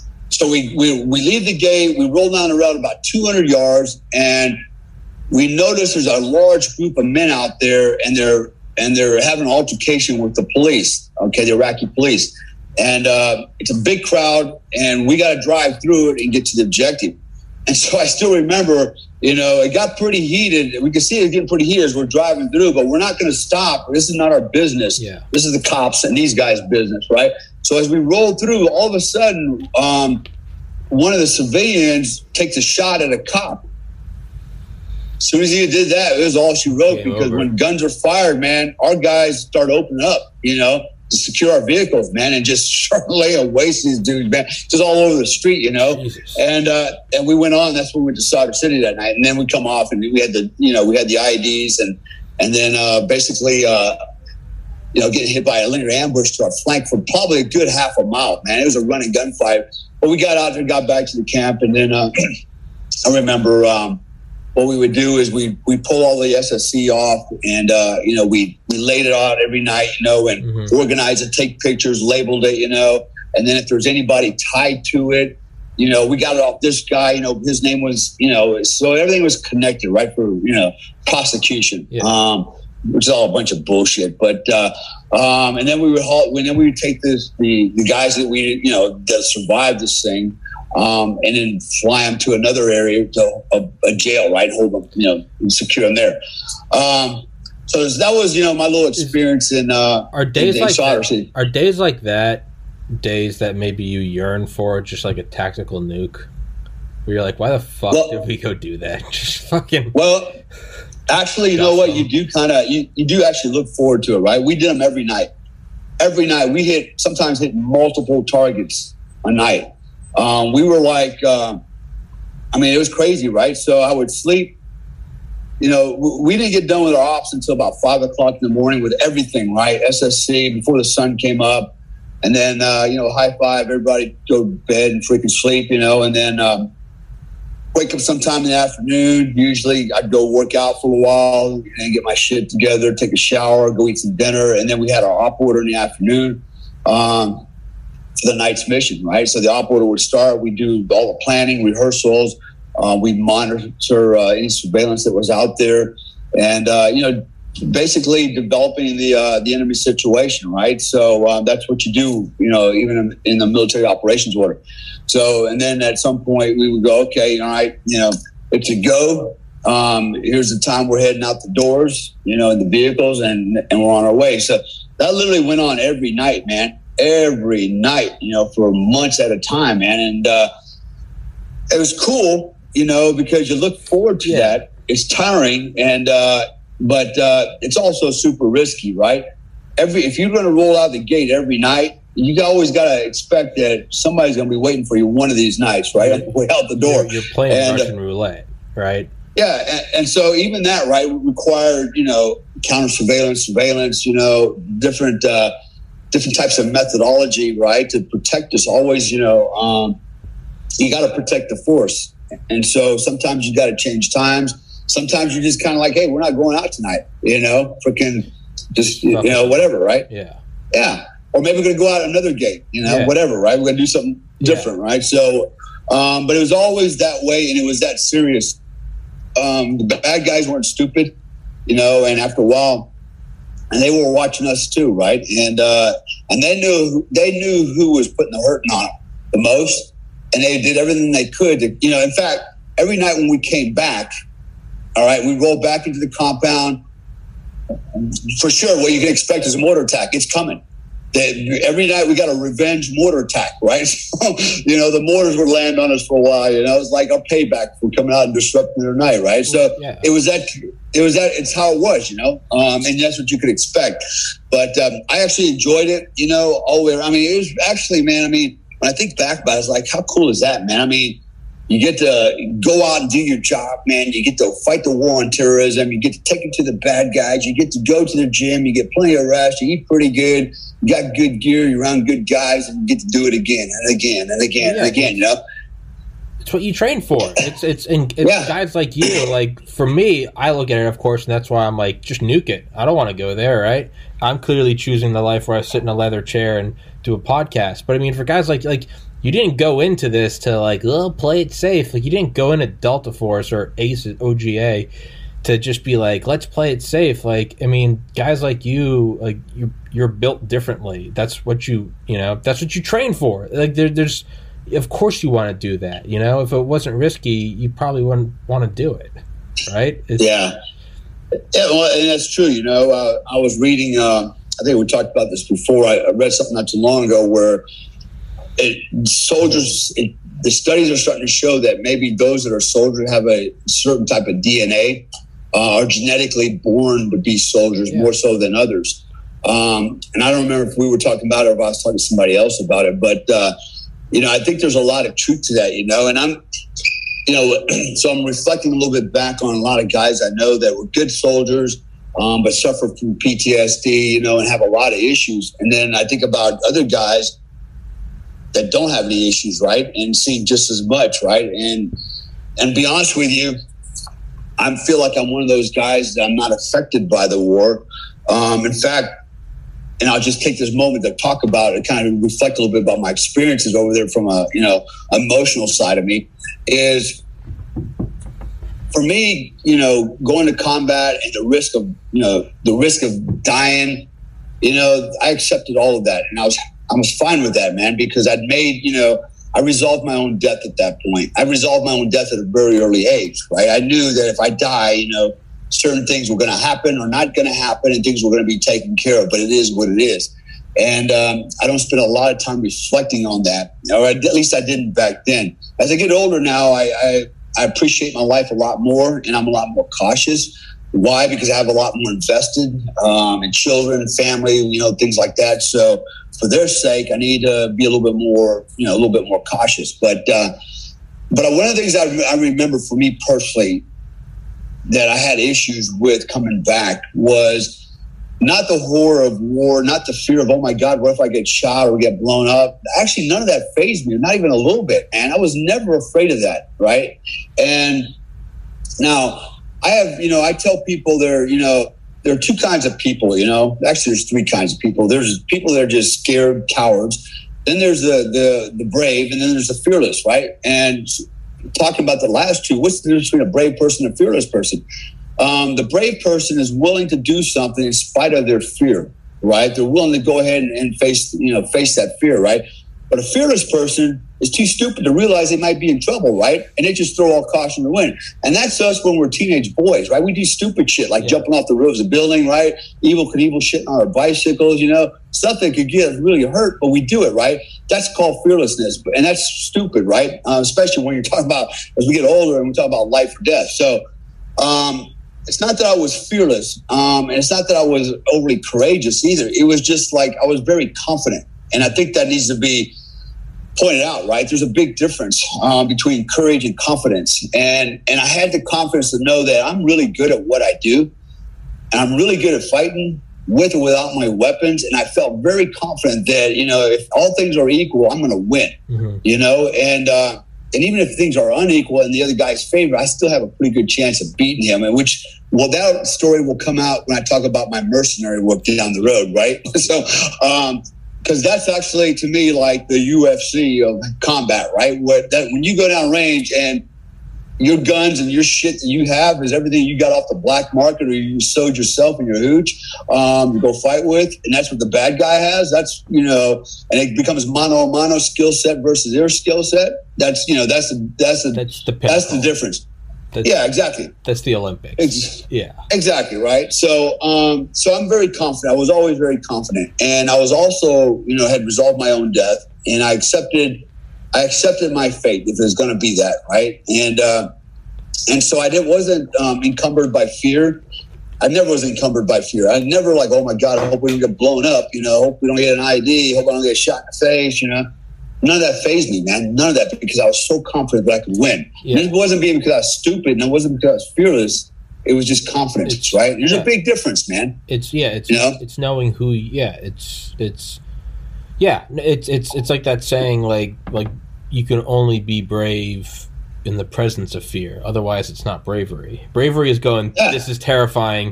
So we, we, we leave the gate, we roll down the road about two hundred yards, and we notice there's a large group of men out there, and they're and they're having an altercation with the police. Okay, the Iraqi police, and uh, it's a big crowd, and we got to drive through it and get to the objective. And so I still remember, you know, it got pretty heated. We could see it getting pretty heated as we're driving through, but we're not going to stop. This is not our business. Yeah. This is the cops and these guys' business, right? So as we roll through, all of a sudden, um, one of the civilians takes a shot at a cop. As soon as he did that, it was all she wrote. Game because over. When guns are fired, man, our guys start opening up, you know, to secure our vehicles, man, and just lay and waste these dudes, man, just all over the street, you know. Jesus. And uh, and we went on. That's when we went to Sadr City that night, and then we come off, and we had the, you know, we had the I E Ds, and and then uh, basically, uh, you know, getting hit by a linear ambush to our flank for probably a good half a mile, man. It was a running gunfight, but we got out there, got back to the camp, and then uh, I remember. Um, What we would do is we we pull all the S S C off, and uh, you know we we laid it out every night, you know, and mm-hmm. organized it, take pictures, labeled it, you know, and then if there's anybody tied to it, you know, we got it off this guy, you know, his name was, you know, so everything was connected, right, for, you know, prosecution, yeah. um, which is all a bunch of bullshit. But uh, um, and then we would haul, and then we would take this the the guys that we you know that survived this thing. um, and then fly them to another area, to a, a jail, right? Hold them, you know, and secure them there. Um, so that was, you know, my little experience in uh, are days in, like in Solder that, City. Are days like that days that maybe you yearn for, just like a tactical nuke, where you're like, why the fuck well, did we go do that? Just fucking. Well, actually, you know what? You do kind of you, you do actually look forward to it, right? We did them every night. Every night we hit sometimes hit multiple targets a night. Um, we were like, uh, I mean, it was crazy, right? So I would sleep. You know, we didn't get done with our ops until about five o'clock in the morning with everything, right? S S C before the sun came up. And then, uh, you know, high five, everybody go to bed and freaking sleep, you know, and then um, wake up sometime in the afternoon. Usually I'd go work out for a while and get my shit together, take a shower, go eat some dinner. And then we had our op order in the afternoon um, for the night's mission, right? So the op order would start. We do all the planning, rehearsals. Uh, we monitor uh, any surveillance that was out there. And, uh, you know, basically developing the uh, the enemy situation, right? So uh, that's what you do, you know, even in, in the military operations order. So, and then at some point we would go, okay, all right, you know, it's a go. Um, here's the time we're heading out the doors, you know, in the vehicles, and and we're on our way. So that literally went on every night, man, every night, you know, for months at a time, man. And uh, it was cool, you know, because you look forward to yeah. that. It's tiring, and uh, but uh, it's also super risky, right? Every if you're going to roll out the gate every night, you always got to expect that somebody's going to be waiting for you one of these nights, right? On the way out the door. You're, you're playing and, Russian uh, roulette, right? Yeah, and, and so even that, right, required, you know, counter surveillance, surveillance, you know, different uh, different types of methodology, right, to protect us. Always, you know, um, you got to protect the force, and so sometimes you got to change times. Sometimes you're just kind of like, hey, we're not going out tonight, you know, freaking just, you know, whatever, right? Yeah. Yeah. Or maybe we're going to go out another gate, you know, yeah. whatever, right? We're going to do something different, yeah. right? So, um, but it was always that way, and it was that serious. Um, the bad guys weren't stupid, you know, and after a while, and they were watching us too, right? And uh, and they knew they knew who was putting the hurting on them the most, and they did everything they could to, you know. In fact, every night when we came back, all right, we rolled back into the compound. For sure, what you can expect is a mortar attack. It's coming. They, every night we got a revenge mortar attack, right? You know, the mortars would land on us for a while. You know, it was like our payback for coming out and disrupting their night, right? So yeah. it was that. It was that. It's how it was, you know, um, and that's what you could expect. But um, I actually enjoyed it, you know, all the way around. I mean, it was actually, man. I mean, when I think back about it, it's like, how cool is that, man? I mean, you get to go out and do your job, man. You get to fight the war on terrorism. You get to take it to the bad guys. You get to go to the gym. You get plenty of rest. You eat pretty good. You got good gear. You're around good guys, and you get to do it again and again and again yeah. and again. You know, it's what you train for. It's it's and it's yeah. guys like you. Like for me, I look at it, of course, and that's why I'm like, just nuke it. I don't want to go there, right? I'm clearly choosing the life where I sit in a leather chair and do a podcast. But I mean, for guys like like. You didn't go into this to like, oh, play it safe. Like you didn't go into Delta Force or ACE, O G A, to just be like, let's play it safe. Like, I mean, guys like you, like you, you're built differently. That's what you, you know, that's what you train for. Like, there, there's, of course, you want to do that. You know, if it wasn't risky, you probably wouldn't want to do it, right? It's, yeah, yeah, well, and that's true. You know, uh, I was reading. Uh, I think we talked about this before. I, I read something not too long ago where. It, soldiers, it, the studies are starting to show that maybe those that are soldiers have a certain type of D N A, uh, are genetically born to be soldiers yeah. more so than others. Um, and I don't remember if we were talking about it or if I was talking to somebody else about it, but, uh, you know, I think there's a lot of truth to that, you know, and I'm, you know, so I'm reflecting a little bit back on a lot of guys I know that were good soldiers, um, but suffer from P T S D, you know, and have a lot of issues. And then I think about other guys that don't have any issues, right, and see just as much, right, and and be honest with you, I feel like I'm one of those guys that I'm not affected by the war. Um, in fact, and I'll just take this moment to talk about it, kind of reflect a little bit about my experiences over there from a you know emotional side of me. Is for me, you know, going to combat and the risk of you know the risk of dying, you know, I accepted all of that, and I was. I was fine with that, man, because I'd made, you know, I resolved my own death at that point. I resolved my own death at a very early age, right? I knew that if I die, you know, certain things were going to happen or not going to happen, and things were going to be taken care of, but it is what it is. And um, I don't spend a lot of time reflecting on that, or at least I didn't back then. As I get older now, I, I, I appreciate my life a lot more, and I'm a lot more cautious. Why? Because I have a lot more invested um, in children and family, you know, things like that. So for their sake, I need to be a little bit more, you know, a little bit more cautious. But uh, but one of the things I, I remember for me personally that I had issues with coming back was not the horror of war, not the fear of, oh my God, what if I get shot or get blown up? Actually, none of that fazed me, not even a little bit. And I was never afraid of that, right? And now I have, you know, I tell people there, you know, there are two kinds of people, you know. Actually, there's three kinds of people. There's people that are just scared cowards. Then there's the the the brave, and then there's the fearless, right? And talking about the last two, what's the difference between a brave person and a fearless person? Um, the brave person is willing to do something in spite of their fear, right? They're willing to go ahead and, and face, you know, face that fear, right? But a fearless person is too stupid to realize they might be in trouble, right? And they just throw all caution to the wind. And that's us when we're teenage boys, right? We do stupid shit like yeah. jumping off the roofs of a building, right? Evil Knievel shitting on our bicycles, you know, stuff that could get us really hurt, but we do it, right? That's called fearlessness. And that's stupid, right? Uh, especially when you're talking about, as we get older and we talk about life or death. So, um, it's not that I was fearless, um, and it's not that I was overly courageous either. It was just like I was very confident. And I think that needs to be pointed out, right? There's a big difference um, between courage and confidence. And and I had the confidence to know that I'm really good at what I do. And I'm really good at fighting with or without my weapons. And I felt very confident that, you know, if all things are equal, I'm going to win, mm-hmm. you know? And, uh, And even if things are unequal in the other guy's favor, I still have a pretty good chance of beating him. And which, well, that story will come out when I talk about my mercenary work down the road, right? So, um, because that's actually to me like the U F C of combat, right? Where that when you go down range and your guns and your shit that you have is everything you got off the black market or you sewed yourself in your hooch um, to go fight with, and that's what the bad guy has. That's, you know, and it becomes mano a mano skill set versus their skill set. That's, you know, that's the that's the that's the, that's the difference. That's, yeah, exactly. That's the Olympics. Ex- yeah, exactly right. So, um, so I'm very confident. I was always very confident, and I was also, you know, had resolved my own death, and I accepted. I accepted my fate if there's going to be that, right? And uh, and so I did, wasn't um, encumbered by fear. I never was encumbered by fear. I never like, oh my God, I hope we don't get blown up. You know, hope we don't get an I D. Hope I don't get shot in the face. You know, none of that fazed me, man. None of that because I was so confident that I could win. Yeah. And it wasn't being because I was stupid, and it wasn't because I was fearless. It was just confidence, it's, right? There's yeah. a big difference, man. It's yeah, it's you know? it's knowing who. Yeah, it's it's. Yeah, it's it's it's like that saying, like like you can only be brave in the presence of fear. Otherwise, it's not bravery. Bravery is going, yeah. this is terrifying.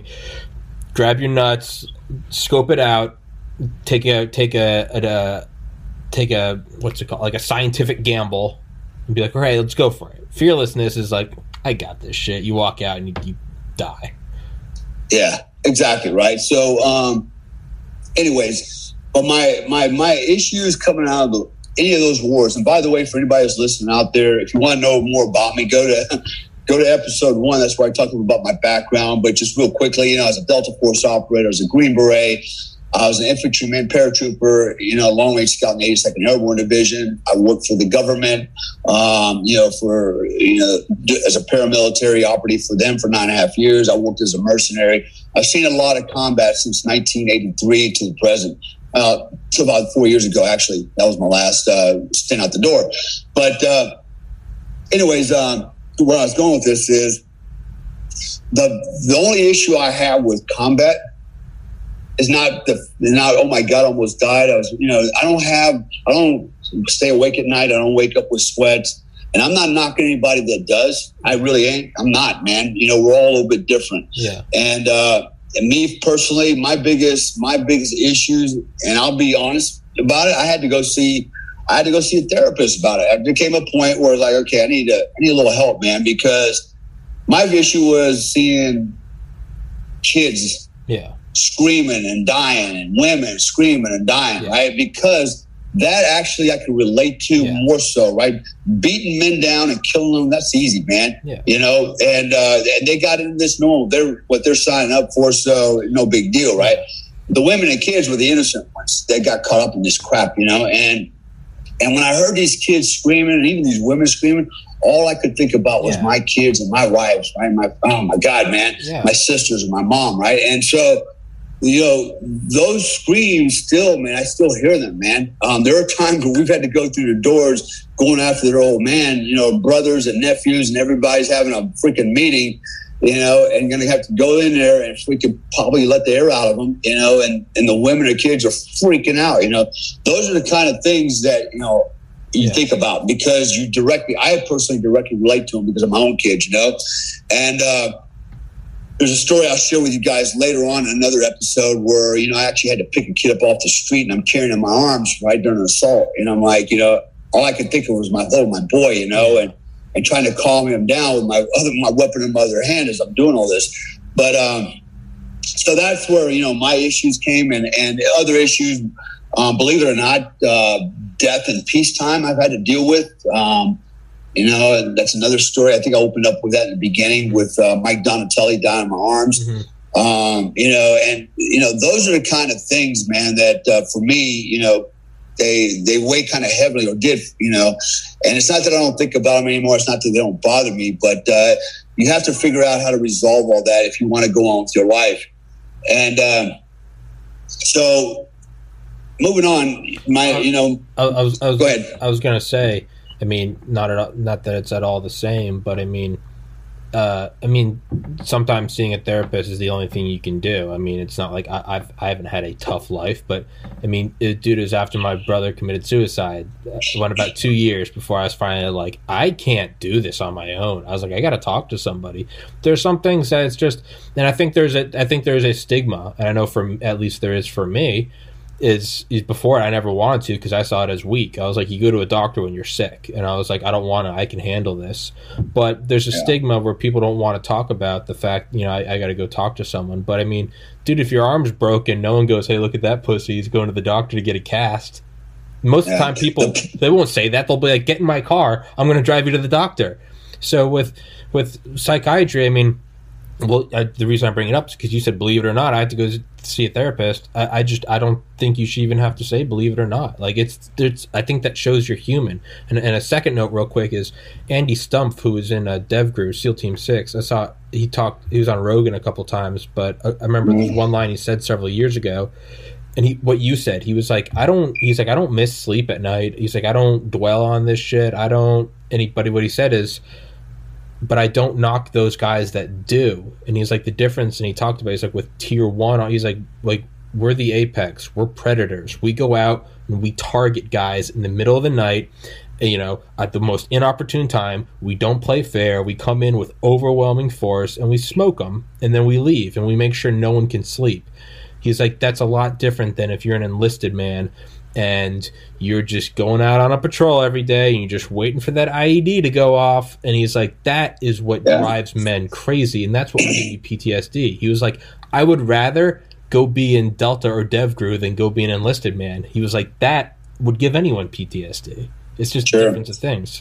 Grab your nuts, scope it out, take a take a, a, a take a what's it called, like a scientific gamble, and be like, all right, let's go for it. Fearlessness is like, I got this shit. You walk out and you, you die. Yeah, exactly right. So, um, anyways. But my, my my issues coming out of the, any of those wars, and by the way, for anybody that's listening out there, if you want to know more about me, go to go to episode one. That's where I talk about my background. But just real quickly, you know, I was a Delta Force operator, I was a Green Beret, I was an infantryman, paratrooper, you know, long range scout in the eighty-second Airborne Division. I worked for the government, um, you know, for you know, as a paramilitary operative for them for nine and a half years. I worked as a mercenary. I've seen a lot of combat since nineteen eighty-three to the present. Uh, to about four years ago, actually. That was my last uh, stint out the door. But uh, anyways, um, where I was going with this is the the only issue I have with combat is not the not, oh my God, I almost died. I was, you know, I don't have, I don't stay awake at night. I don't wake up with sweats. And I'm not knocking anybody that does. I really ain't. I'm not, man. You know, we're all a little bit different. Yeah. And, uh, And me personally, my biggest my biggest issues, and I'll be honest about it, I had to go see I had to go see a therapist about it. There came a point where I was like, okay, I need a I need a little help, man, because my issue was seeing kids yeah. screaming and dying and women screaming and dying, yeah. right? Because that actually I can relate to Yeah. more so, right? Beating men down and killing them, that's easy, man. Yeah. You know, and, uh, and they got into this normal. They're what they're signing up for, so no big deal, right? The women and kids were the innocent ones that got caught up in this crap, you know? And and when I heard these kids screaming and even these women screaming, all I could think about was Yeah. my kids and my wives, right? My, oh my God, man, Yeah. my sisters and my mom, right? And so, you know, those screams still, man, I still hear them, man. Um, there are times where we've had to go through the doors going after their old man, you know, brothers and nephews, and everybody's having a freaking meeting, you know, and going to have to go in there and freaking probably let the air out of them, you know, and, and the women and kids are freaking out, you know. Those are the kind of things that, you know, you Yeah. think about because you directly, I personally directly relate to them because of my own kids, you know. And uh, there's a story I'll share with you guys later on in another episode where, you know, I actually had to pick a kid up off the street and I'm carrying him in my arms, right, during an assault. And I'm like, you know, all I could think of was my, oh, my boy, you know, and, and trying to calm him down with my other, my weapon in my other hand as I'm doing all this. But um, so that's where, you know, my issues came and, and other issues, um, believe it or not, uh, death and peacetime I've had to deal with. Um, you know, and that's another story. I think I opened up with that in the beginning with uh, Mike Donatelli down in my arms. Mm-hmm. Um, you know, and, you know, those are the kind of things, man, that uh, for me, you know, they they weigh kind of heavily or did, you know, and it's not that I don't think about them anymore. It's not that they don't bother me, but uh, you have to figure out how to resolve all that if you want to go on with your life. And um, so moving on, my, you know, I, I was, I was, go ahead. I was going to say, I mean, not at all, not that it's at all the same, but I mean, uh, I mean, sometimes seeing a therapist is the only thing you can do. I mean, it's not like I, I've I haven't had a tough life, but I mean, it, dude, it was after my brother committed suicide. It went about two years before I was finally like, I can't do this on my own. I was like, I got to talk to somebody. There's some things that it's just, and I think there's a, I think there's a stigma, and I know from at least there is for me. Is, is before I never wanted to because I saw it as weak. I was like, you go to a doctor when you're sick, and I was like, I don't want to. I can handle this. But there's a yeah. stigma where people don't want to talk about the fact, you know, I, I got to go talk to someone. But I mean, dude, if your arm's broken, no one goes, hey, look at that pussy. He's going to the doctor to get a cast. Most yeah. of the time, people they won't say that. They'll be like, get in my car. I'm going to drive you to the doctor. So with with psychiatry, I mean. Well, I, the reason I bring it up is because you said, believe it or not, I have to go see a therapist. I, I just, I don't think you should even have to say, believe it or not. Like, it's, it's I think that shows you're human. And, and a second note real quick is Andy Stumpf, who was in uh, DevGru, SEAL Team six. I saw, he talked, he was on Rogan a couple times, but I, I remember mm-hmm. this one line he said several years ago. And he, what you said, he was like, I don't, he's like, I don't miss sleep at night. He's like, I don't dwell on this shit. I don't, anybody, what he said is, but I don't knock those guys that do. And he's like, the difference, and he talked about, he's like, with tier one, he's like, like, we're the apex, we're predators. We go out and we target guys in the middle of the night, you know, at the most inopportune time. We don't play fair. We come in with overwhelming force and we smoke them, and then we leave and we make sure no one can sleep. He's like, that's a lot different than if you're an enlisted man and you're just going out on a patrol every day and you're just waiting for that I E D to go off. And he's like, that is what yeah. drives men crazy, and that's what will give you P T S D. He was like, I would rather go be in Delta or DevGru than go be an enlisted man. He was like, that would give anyone P T S D. It's just sure. a difference of things.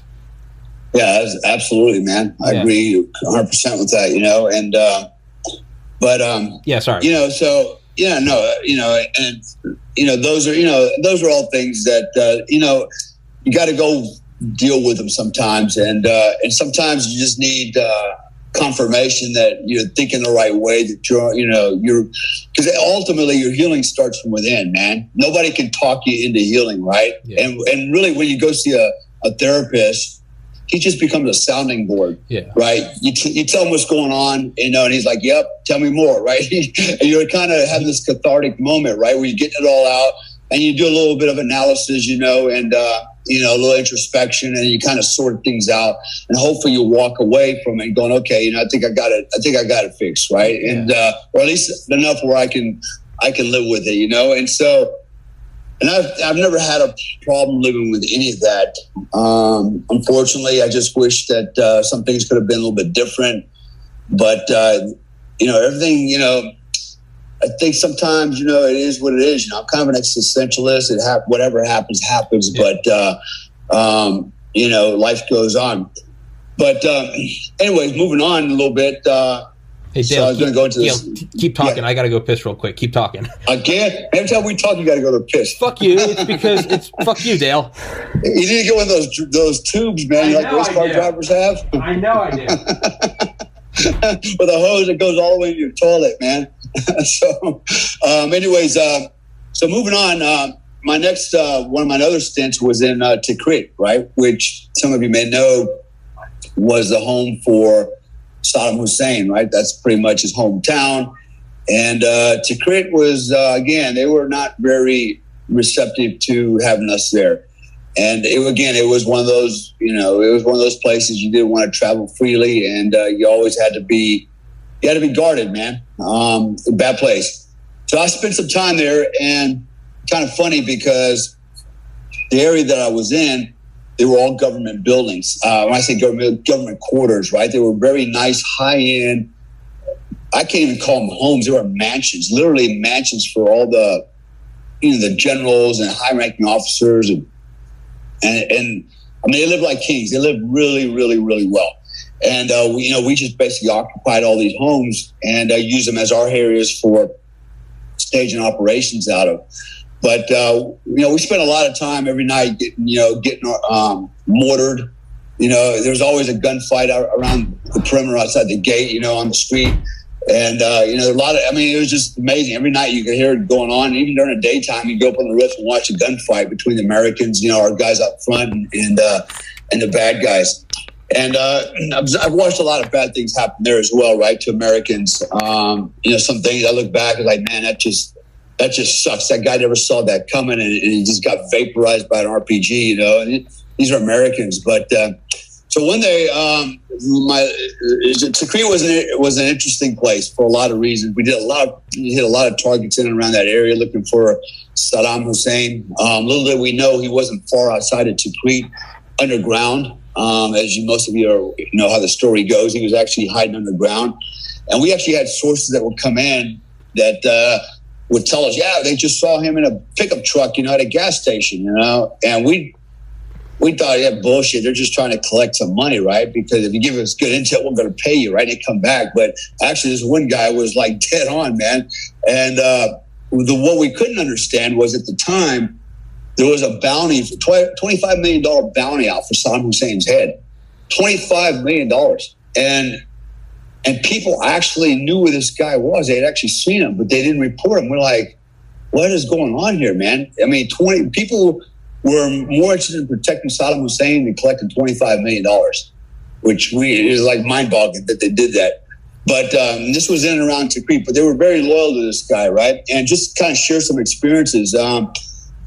Yeah, absolutely, man. I yeah. agree one hundred percent with that, you know. And, uh, but, um, yeah, sorry. You know, so, yeah, no, you know, and, you know, those are, you know, those are all things that, uh, you know, you got to go deal with them sometimes. And, uh, and sometimes you just need, uh, confirmation that you're thinking the right way, that you're, you know, you're, because ultimately your healing starts from within, man. Nobody can talk you into healing, right? Yeah. And and really, when you go see a, a therapist, he just becomes a sounding board, yeah. right? You, t- you tell him what's going on, you know, and he's like, yep, tell me more, right? And you're kind of having this cathartic moment, right, where you're getting it all out, and you do a little bit of analysis, you know, and, uh, you know, a little introspection, and you kind of sort things out, and hopefully you walk away from it going, okay, you know, I think I got it. I think I got it fixed, right? Yeah. And uh, or at least enough where I can, I can live with it, you know. And so, and I've I've never had a problem living with any of that. Um, unfortunately, I just wish that uh, some things could have been a little bit different. But uh, you know, everything, you know, I think sometimes, you know, it is what it is. You know, I'm kind of an existentialist. It ha- whatever happens, happens. Yeah. But, uh, um, you know, life goes on. But um, anyways, moving on a little bit. Uh, hey, Dale, so I was going to go into this. Dale, keep talking. Yeah. I got to go piss real quick. Keep talking. Again? Every time we talk, you got to go to piss. Fuck you. It's because it's fuck you, Dale. You need to go in those those tubes, man, like race car drivers have. I know I do. With a hose that goes all the way to your toilet, man. so, um, anyways, uh, so moving on. Uh, my next, uh, one of my other stints was in uh, Tikrit, right? Which some of you may know was the home for Saddam Hussein, right? That's pretty much his hometown. And uh, Tikrit was, uh, again, they were not very receptive to having us there. And it, again, it was one of those, you know, it was one of those places you didn't want to travel freely, and uh, you always had to be, you had to be guarded, man. Um, a bad place. So I spent some time there, and kind of funny because the area that I was in, they were all government buildings. Uh, when I say government, government quarters, right? They were very nice, high end. I can't even call them homes. They were mansions, literally mansions for all the, you know, the generals and high ranking officers and. And, and I mean, they live like kings. They live really, really, really well. And, uh, we, you know, we just basically occupied all these homes and uh, used them as our areas for staging operations out of. But, uh, you know, we spent a lot of time every night getting, you know, getting um, mortared. You know, there was always a gunfight around the perimeter outside the gate, you know, on the street. And, uh, you know, a lot of, I mean, it was just amazing. Every night you could hear it going on. Even during the daytime, you go up on the roof and watch a gunfight between the Americans, you know, our guys up front and, and, uh, and the bad guys. And uh, I've watched a lot of bad things happen there as well, right, to Americans. Um, you know, some things I look back and like, man, that just, that just sucks. That guy never saw that coming, and, and he just got vaporized by an R P G, you know. And it, these are Americans. But uh, so one day, um, my Tikrit was an was an interesting place for a lot of reasons. We did a lot, of, we hit a lot of targets in and around that area looking for Saddam Hussein. Um, little did we know he wasn't far outside of Tikrit, underground. Um, as you most of you are, know how the story goes, he was actually hiding underground, and we actually had sources that would come in that uh, would tell us, yeah, they just saw him in a pickup truck, you know, at a gas station, you know, and we. We thought, yeah, bullshit. They're just trying to collect some money, right? Because if you give us good intel, we're going to pay you, right? They come back. But actually, this one guy was like dead on, man. And uh, the what we couldn't understand was at the time, there was a bounty, for twenty-five million dollars bounty out for Saddam Hussein's head. twenty-five million dollars. And and people actually knew where this guy was. They had actually seen him, but they didn't report him. We're like, what is going on here, man? I mean, twenty people... We're more interested in protecting Saddam Hussein than collecting twenty-five million dollars, which we is like mind-boggling that they did that. But um, this was in and around Tikrit, but they were very loyal to this guy, right? And just kind of share some experiences. Um,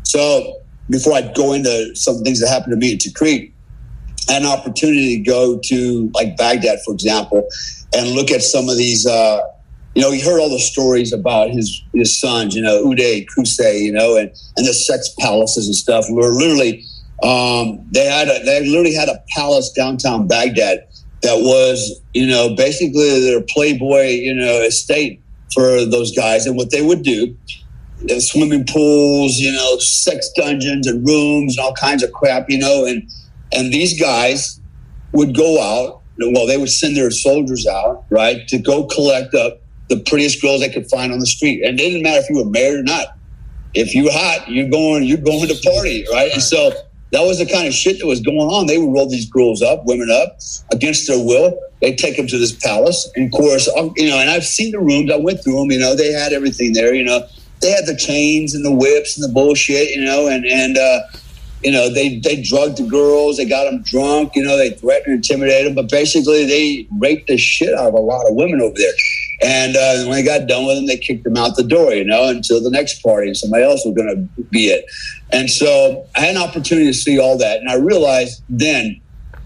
so before I go into some things that happened to me at Tikrit, I had an opportunity to go to like Baghdad, for example, and look at some of these. Uh, You know, you heard all the stories about his his sons, you know, Uday, Qusay, you know, and, and the sex palaces and stuff. Where literally, um, they had a, they literally had a palace downtown Baghdad that was, you know, basically their Playboy, you know, estate for those guys. And what they would do, swimming pools, you know, sex dungeons and rooms and all kinds of crap, you know, and and these guys would go out. Well, they would send their soldiers out, right, to go collect up the prettiest girls they could find on the street. And it didn't matter if you were married or not. If you're hot, you're going, you're going to party, right? And so that was the kind of shit that was going on. They would roll these girls up, women up, against their will. They'd take them to this palace. And of course, you know, and I've seen the rooms, I went through them, you know, they had everything there, you know. They had the chains and the whips and the bullshit, you know, and, and uh, you know, they, they drugged the girls, they got them drunk, you know, they threatened and intimidated them. But basically, they raped the shit out of a lot of women over there. And uh, when they got done with them, they kicked them out the door, you know, until the next party and somebody else was going to be it. And so I had an opportunity to see all that. And I realized then,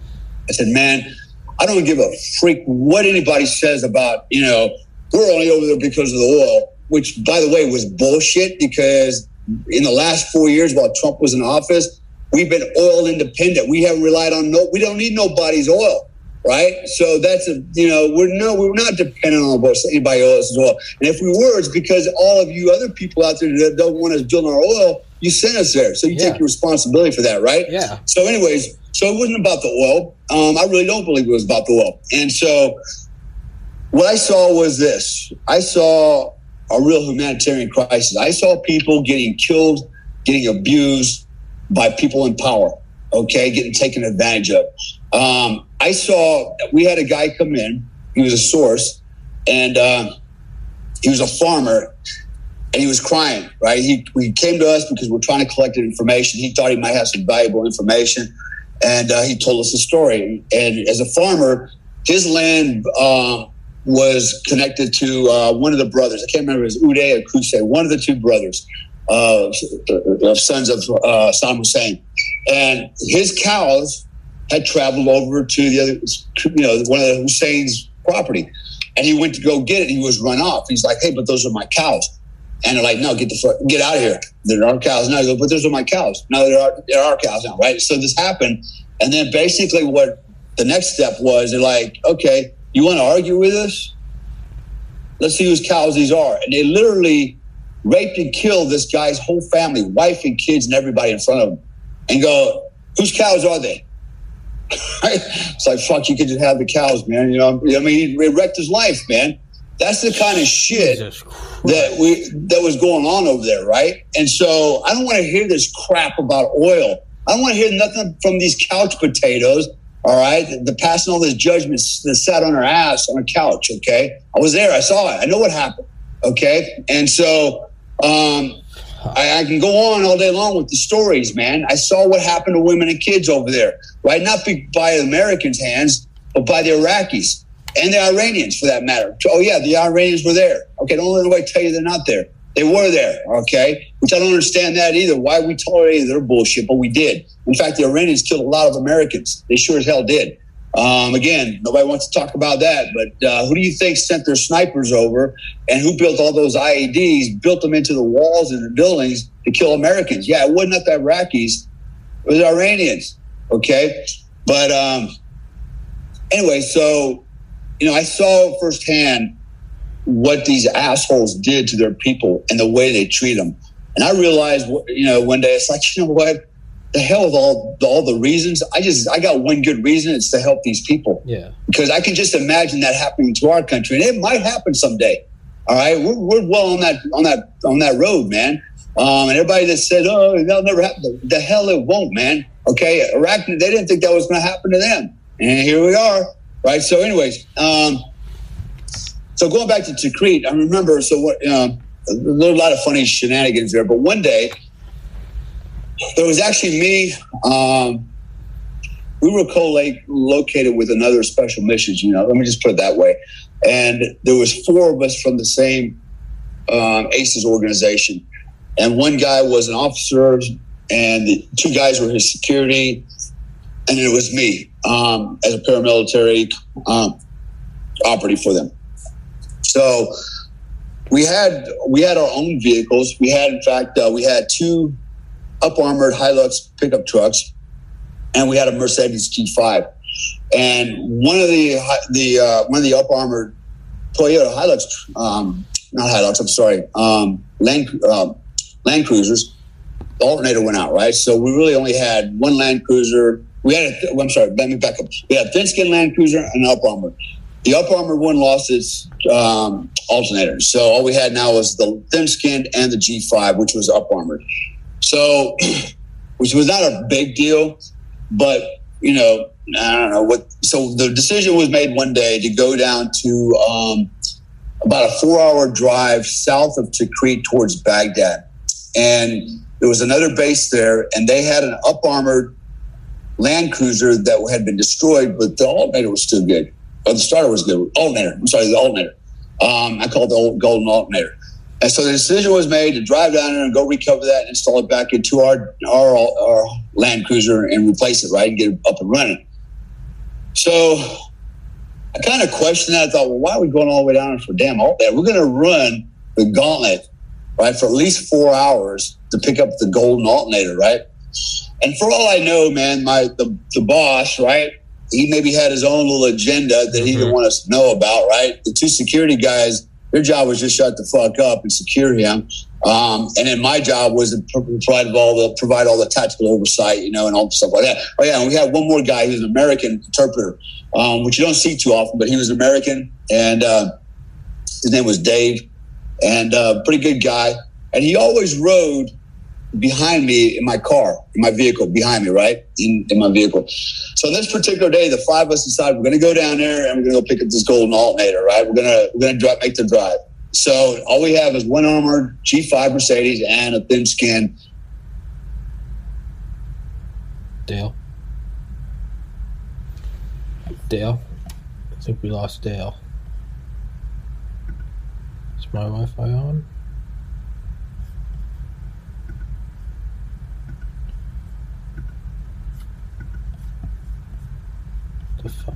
I said, man, I don't give a freak what anybody says about, you know, we're only over there because of the oil, which, by the way, was bullshit because in the last four years while Trump was in office, we've been oil independent. We haven't relied on no, we don't need nobody's oil. right? So that's a, you know, we're no, we're not dependent on anybody else's oil. And if we were, it's because all of you other people out there that don't want us drilling our oil, you sent us there. So you yeah. take your responsibility for that, right? Yeah. So anyways, so it wasn't about the oil. Um, I really don't believe it was about the oil. And so what I saw was this. I saw a real humanitarian crisis. I saw people getting killed, getting abused by people in power, okay, getting taken advantage of. Um, I saw, we had a guy come in, he was a source, and uh, he was a farmer, and he was crying, right? He, he came to us because we're trying to collect information. He thought he might have some valuable information, and uh, he told us a story. And as a farmer, his land uh, was connected to uh, one of the brothers. I can't remember if it was Uday or Qusay, one of the two brothers, uh, uh, sons of uh, Saddam Hussein. And his cows had traveled over to the other, you know, one of the Hussein's property. And he went to go get it. He was run off. He's like, hey, but those are my cows. And they're like, no, get the fuck, get out of here. They're our cows. No, he goes, but those are my cows. No, they're our, they're our cows now, right? So this happened. And then basically what the next step was, they're like, okay, you want to argue with us? Let's see whose cows these are. And they literally raped and killed this guy's whole family, wife and kids and everybody in front of him. And go, whose cows are they? It's like, fuck, you could just have the cows, man. You know, I mean, he wrecked his life, man. That's the kind of shit that we that was going on over there, right? And so I don't want to hear this crap about oil. I don't want to hear nothing from these couch potatoes, all right? They're passing all this judgment that sat on our ass on a couch, okay? I was there. I saw it. I know what happened, okay? And so um, I, I can go on all day long with the stories, man. I saw what happened to women and kids over there, right? Not by the Americans' hands, but by the Iraqis. And the Iranians, for that matter. Oh, yeah, the Iranians were there. Okay, don't let anybody tell you they're not there. They were there, okay? Which I don't understand that either. Why we tolerated their bullshit, but we did. In fact, the Iranians killed a lot of Americans. They sure as hell did. Um, again, nobody wants to talk about that, but uh, who do you think sent their snipers over and who built all those I E Ds, built them into the walls and the buildings to kill Americans? Yeah, it wasn't the Iraqis. It was the Iranians, okay? But um, anyway, so... You know, I saw firsthand what these assholes did to their people and the way they treat them. And I realized, you know, one day it's like, you know what? The hell with all, all the reasons. I just, I got one good reason. It's to help these people. Yeah. Because I can just imagine that happening to our country. And it might happen someday. All right. We're, we're well on that, on that, on that road, man. Um, and everybody that said, oh, that'll never happen. The hell it won't, man. Okay. Iraq, they didn't think that was going to happen to them. And here we are. Right. So anyways, um, so going back to Tikrit, I remember, so what, um, there's a lot of funny shenanigans there, but one day there was actually me, um, we were co-located with another special missions, you know, let me just put it that way. And there was four of us from the same um, ACES organization. And one guy was an officer and the two guys were his security. And it was me um, as a paramilitary um, operative for them. So we had we had our own vehicles. We had, in fact, uh, we had two up armored Hilux pickup trucks, and we had a Mercedes G five. And one of the the uh, one of the up armored Toyota Hilux, um, not Hilux, I'm sorry, um, Land uh, Land Cruisers. The alternator went out, right? So we really only had one Land Cruiser. We had, a, I'm sorry, let me back up. We had a thin-skin Land Cruiser and an up armor. The up armor one lost its um, alternator. So all we had now was the thin-skinned and the G five, which was up armored. So, which was not a big deal, but, you know, I don't know what. So the decision was made one day to go down to um, about a four-hour drive south of Tikrit towards Baghdad. And there was another base there, and they had an up armored Land Cruiser that had been destroyed, but the alternator was still good. Or the starter was good. Alternator. I'm sorry, the alternator. Um, I call it the old golden alternator. And so the decision was made to drive down there and go recover that and install it back into our our, our Land Cruiser and replace it, right, and get it up and running. So I kind of questioned that. I thought, well, why are we going all the way down for damn alternator? We're going to run the gauntlet, right, for at least four hours to pick up the golden alternator, right? And for all I know, man, my the, the boss, right, he maybe had his own little agenda that he mm-hmm. didn't want us to know about, right? The two security guys, their job was just shut the fuck up and secure him. Um, and then my job was to provide all the provide all the tactical oversight, you know, and all the stuff like that. Oh yeah, and we had one more guy. He was an American interpreter, um, which you don't see too often, but he was American, and uh, his name was Dave, and uh, pretty good guy. And he always rode behind me in my car, in my vehicle, behind me, right, in, in my vehicle. So on this particular day, the five of us decided we're going to go down there and we're going to go pick up this golden alternator, right? We're going to we're going to drive, make the drive. So all we have is one armored G five Mercedes and a thin skin. Dale. Dale. I think we lost Dale. Is my Wi-Fi on? The fuck?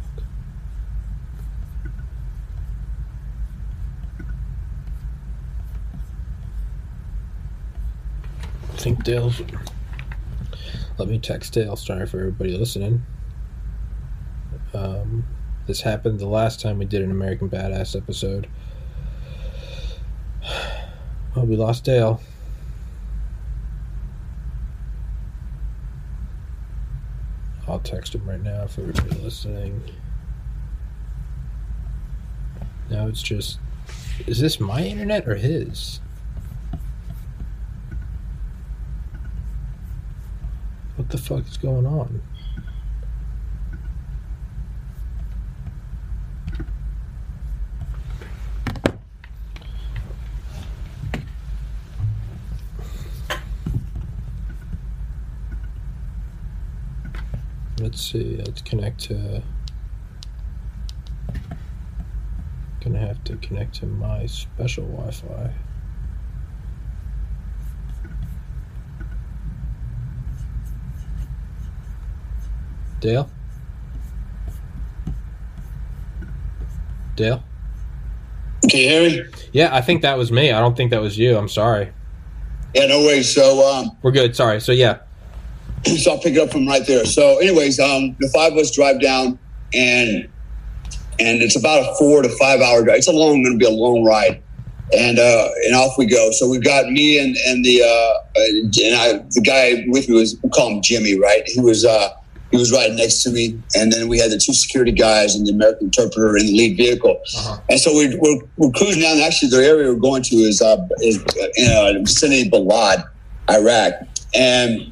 I think Dale's... Let me text Dale. Sorry for everybody listening. Um, this happened the last time we did an American Badass episode. Well, we lost Dale. I'll text him right now for everybody listening. Now it's just... Is this my internet or his? What the fuck is going on? Let's see, let's connect to... Gonna have to connect to my special Wi-Fi. Dale? Dale? Can you hear me? Yeah, I think that was me. I don't think that was you. I'm sorry. Yeah, no worries. So, um... We're good. Sorry. So, yeah. So I'll pick it up from right there. So anyways, um, the five of us drive down, and and it's about a four to five hour drive. It's a long, going to be a long ride. And uh, and off we go. So we've got me and, and the uh, and I, the guy with me was, we'll call him Jimmy, right? He was uh, he was riding next to me. And then we had the two security guys and the American interpreter in the lead vehicle. Uh-huh. And so we, we're, we're cruising down. Actually, the area we're going to is, uh, is in uh, the vicinity of Balad, Iraq. And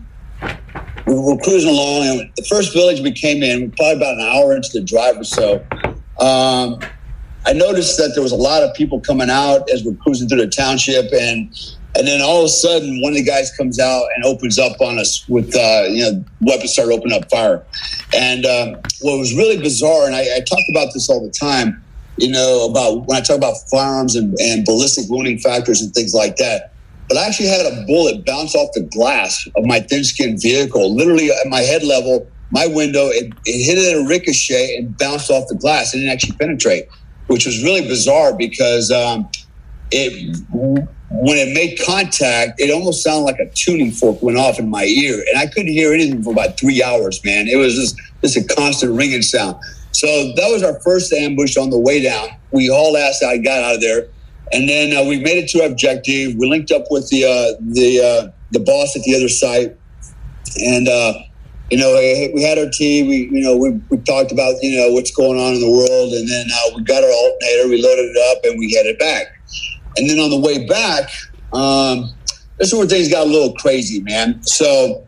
we were cruising along, and the first village we came in, probably about an hour into the drive or so, um, I noticed that there was a lot of people coming out as we're cruising through the township, and and then all of a sudden, one of the guys comes out and opens up on us with, uh, you know, weapons started opening up fire. And um, what was really bizarre, and I, I talk about this all the time, you know, about when I talk about firearms and, and ballistic wounding factors and things like that. But I actually had a bullet bounce off the glass of my thin-skinned vehicle, literally at my head level, my window. It, it hit it at a ricochet and bounced off the glass. It didn't actually penetrate, which was really bizarre because um, it when it made contact, it almost sounded like a tuning fork went off in my ear. And I couldn't hear anything for about three hours, man. It was just, just a constant ringing sound. So that was our first ambush on the way down. We hauled ass out, got out of there. And then uh, we made it to our objective. We linked up with the uh, the uh, the boss at the other site, and uh, you know we had our tea. We you know we, we talked about you know what's going on in the world, and then uh, we got our alternator. We loaded it up, and we headed back. And then on the way back, um, this is where things got a little crazy, man. So,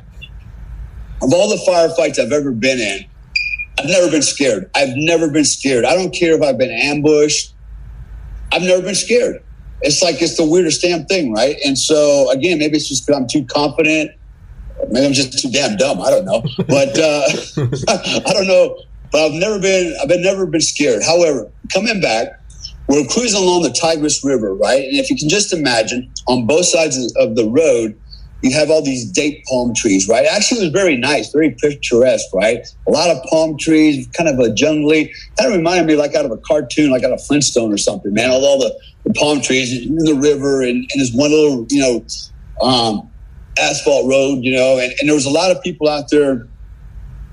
of all the firefights I've ever been in, I've never been scared. I've never been scared. I don't care if I've been ambushed. I've never been scared. It's like it's the weirdest damn thing, right? And so, again, maybe it's just because I'm too confident. Maybe I'm just too damn dumb. I don't know. But uh, I don't know. But I've never been, I've been never been scared. However, coming back, we're cruising along the Tigris River, right? And if you can just imagine, on both sides of the road, you have all these date palm trees, right? Actually, it was very nice, very picturesque, right? A lot of palm trees, kind of a jungly. Kind of reminded me like out of a cartoon, like out of Flintstone or something, man. All, all the, the palm trees in the river, and, and there's one little, you know, um, asphalt road, you know, and, and there was a lot of people out there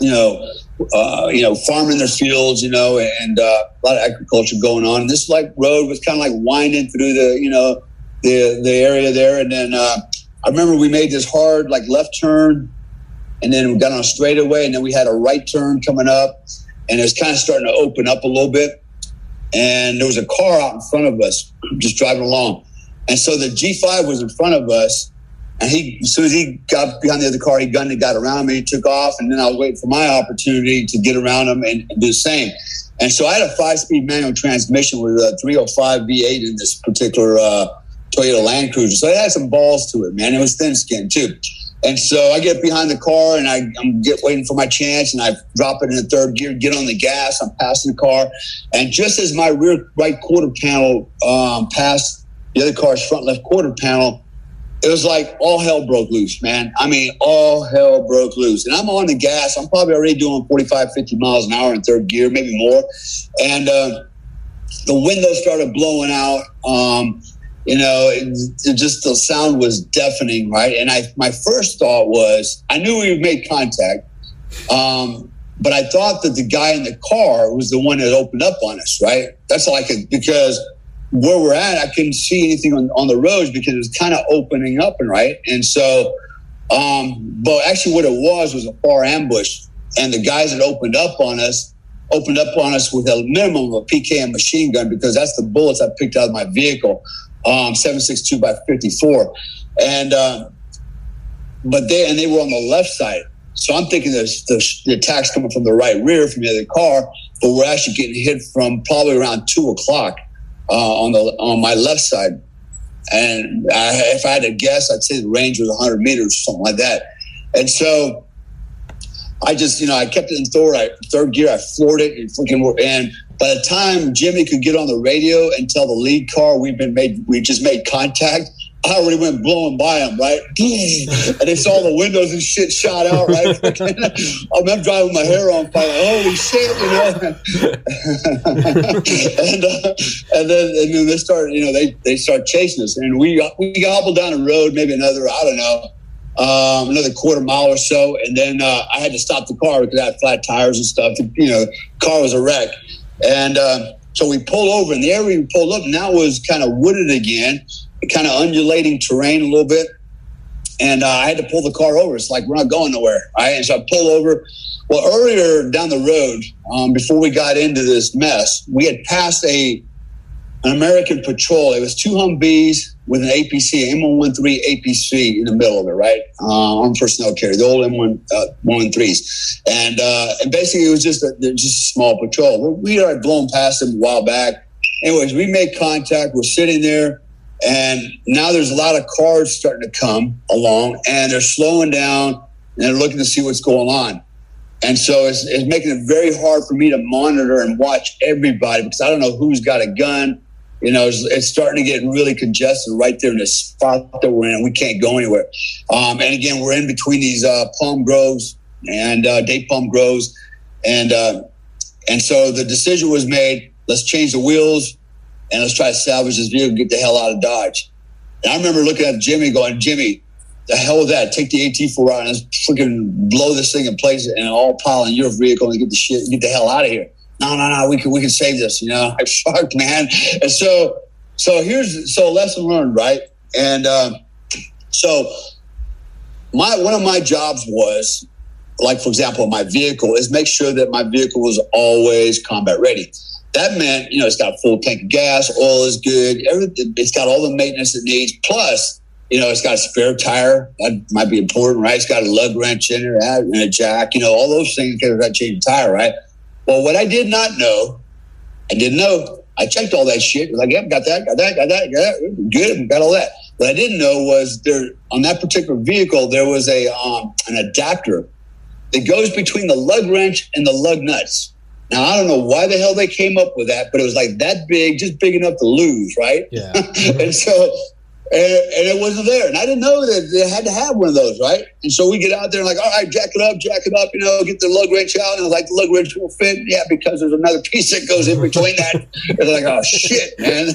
you know, uh, you know, farming their fields, you know, and uh, a lot of agriculture going on. And this like road was kind of like winding through the, you know, the the area there. And then uh, I remember we made this hard like left turn, and then we got on a straightaway, and then we had a right turn coming up, and it was kind of starting to open up a little bit. And there was a car out in front of us just driving along. And so the G five was in front of us. And he, as soon as he got behind the other car, he gunned and got around me, took off. And then I was waiting for my opportunity to get around him and, and do the same. And so I had a five-speed manual transmission with a three oh five V eight in this particular uh, Toyota Land Cruiser. So it had some balls to it, man. It was thin skin, too. And so I get behind the car, and I, I'm get waiting for my chance, and I drop it in the third gear, get on the gas. I'm passing the car. And just as my rear right quarter panel um, passed the other car's front left quarter panel, it was like all hell broke loose, man. I mean, all hell broke loose. And I'm on the gas. I'm probably already doing forty-five, fifty miles an hour in third gear, maybe more. And uh, the windows started blowing out. Um, you know, it, it just the sound was deafening, right? And I, my first thought was, I knew we made contact, um, but I thought that the guy in the car was the one that opened up on us, right? That's all I could, because where we're at, I couldn't see anything on, on the roads because it was kind of opening up, and right. And so, um, but actually what it was was a far ambush, and the guys that opened up on us opened up on us with a minimum of a P K M machine gun, because that's the bullets I picked out of my vehicle, um, seven six two by fifty-four. And, uh, but they, and they were on the left side. So I'm thinking there's the, the attack's coming from the right rear from the other car, but we're actually getting hit from probably around two o'clock. Uh, on the on my left side, and I, if I had to guess, I'd say the range was one hundred meters, something like that. And so I just, you know, I kept it in third, I, third gear. I floored it, and freaking. And by the time Jimmy could get on the radio and tell the lead car we've been made, we just made contact, I already went blowing by him, right? And they saw the windows and shit shot out, right? I'm, I'm driving with my hair on fire. Holy shit, you know? and, uh, and then and then they started, you know, they, they started chasing us. And we we gobbled down the road, maybe another, I don't know, um, another quarter mile or so. And then uh, I had to stop the car because I had flat tires and stuff. You know, the car was a wreck. And uh, so we pulled over, and the area we pulled up now was kind of wooded again, kind of undulating terrain a little bit. And uh, I had to pull the car over. It's like, we're not going nowhere. Right? And so I pull over. Well, earlier down the road, um, before we got into this mess, we had passed a an American patrol. It was two Humvees with an A P C, M one thirteen A P C in the middle of it, right? Uh, armed personnel carrier, the old M one thirteens. And uh, and basically it was just a, just a small patrol. We had blown past them a while back. Anyways, we made contact. We're sitting there. And now there's a lot of cars starting to come along, and they're slowing down, and they're looking to see what's going on. And so it's, it's making it very hard for me to monitor and watch everybody, because I don't know who's got a gun. You know, it's, it's starting to get really congested right there in the spot that we're in. We can't go anywhere. Um, and again, we're in between these uh, palm groves and uh, date palm groves. And, uh, and so the decision was made, let's change the wheels, and let's try to salvage this vehicle and get the hell out of Dodge. And I remember looking at Jimmy going, Jimmy, the hell with that. Take the A T four out and let's freaking blow this thing in place and all pile in your vehicle and get the shit, get the hell out of here. No, no, no, we can, we can save this, you know. I'm fucked, man. And so, so here's, so a lesson learned, right? And um, so my, one of my jobs was, like, for example, my vehicle is make sure that my vehicle was always combat ready. That meant, you know, it's got a full tank of gas, oil is good, everything, it's got all the maintenance it needs. Plus, you know, it's got a spare tire. That might be important, right? It's got a lug wrench in it and a jack, you know, all those things because I've got to change the tire, right? Well, what I did not know, I didn't know. I checked all that shit. I was like, yep, got that, got that, got that, got that. Good, got all that. What I didn't know was there on that particular vehicle, there was a um, an adapter that goes between the lug wrench and the lug nuts. Now, I don't know why the hell they came up with that, but it was like that big, just big enough to lose, right? Yeah. And so And, and it wasn't there. And I didn't know that they had to have one of those, right? And so we get out there and like, all right, jack it up, jack it up, you know, get the lug wrench out. And I was like, the lug wrench will fit. Yeah, because there's another piece that goes in between that. It's like, oh, shit, man.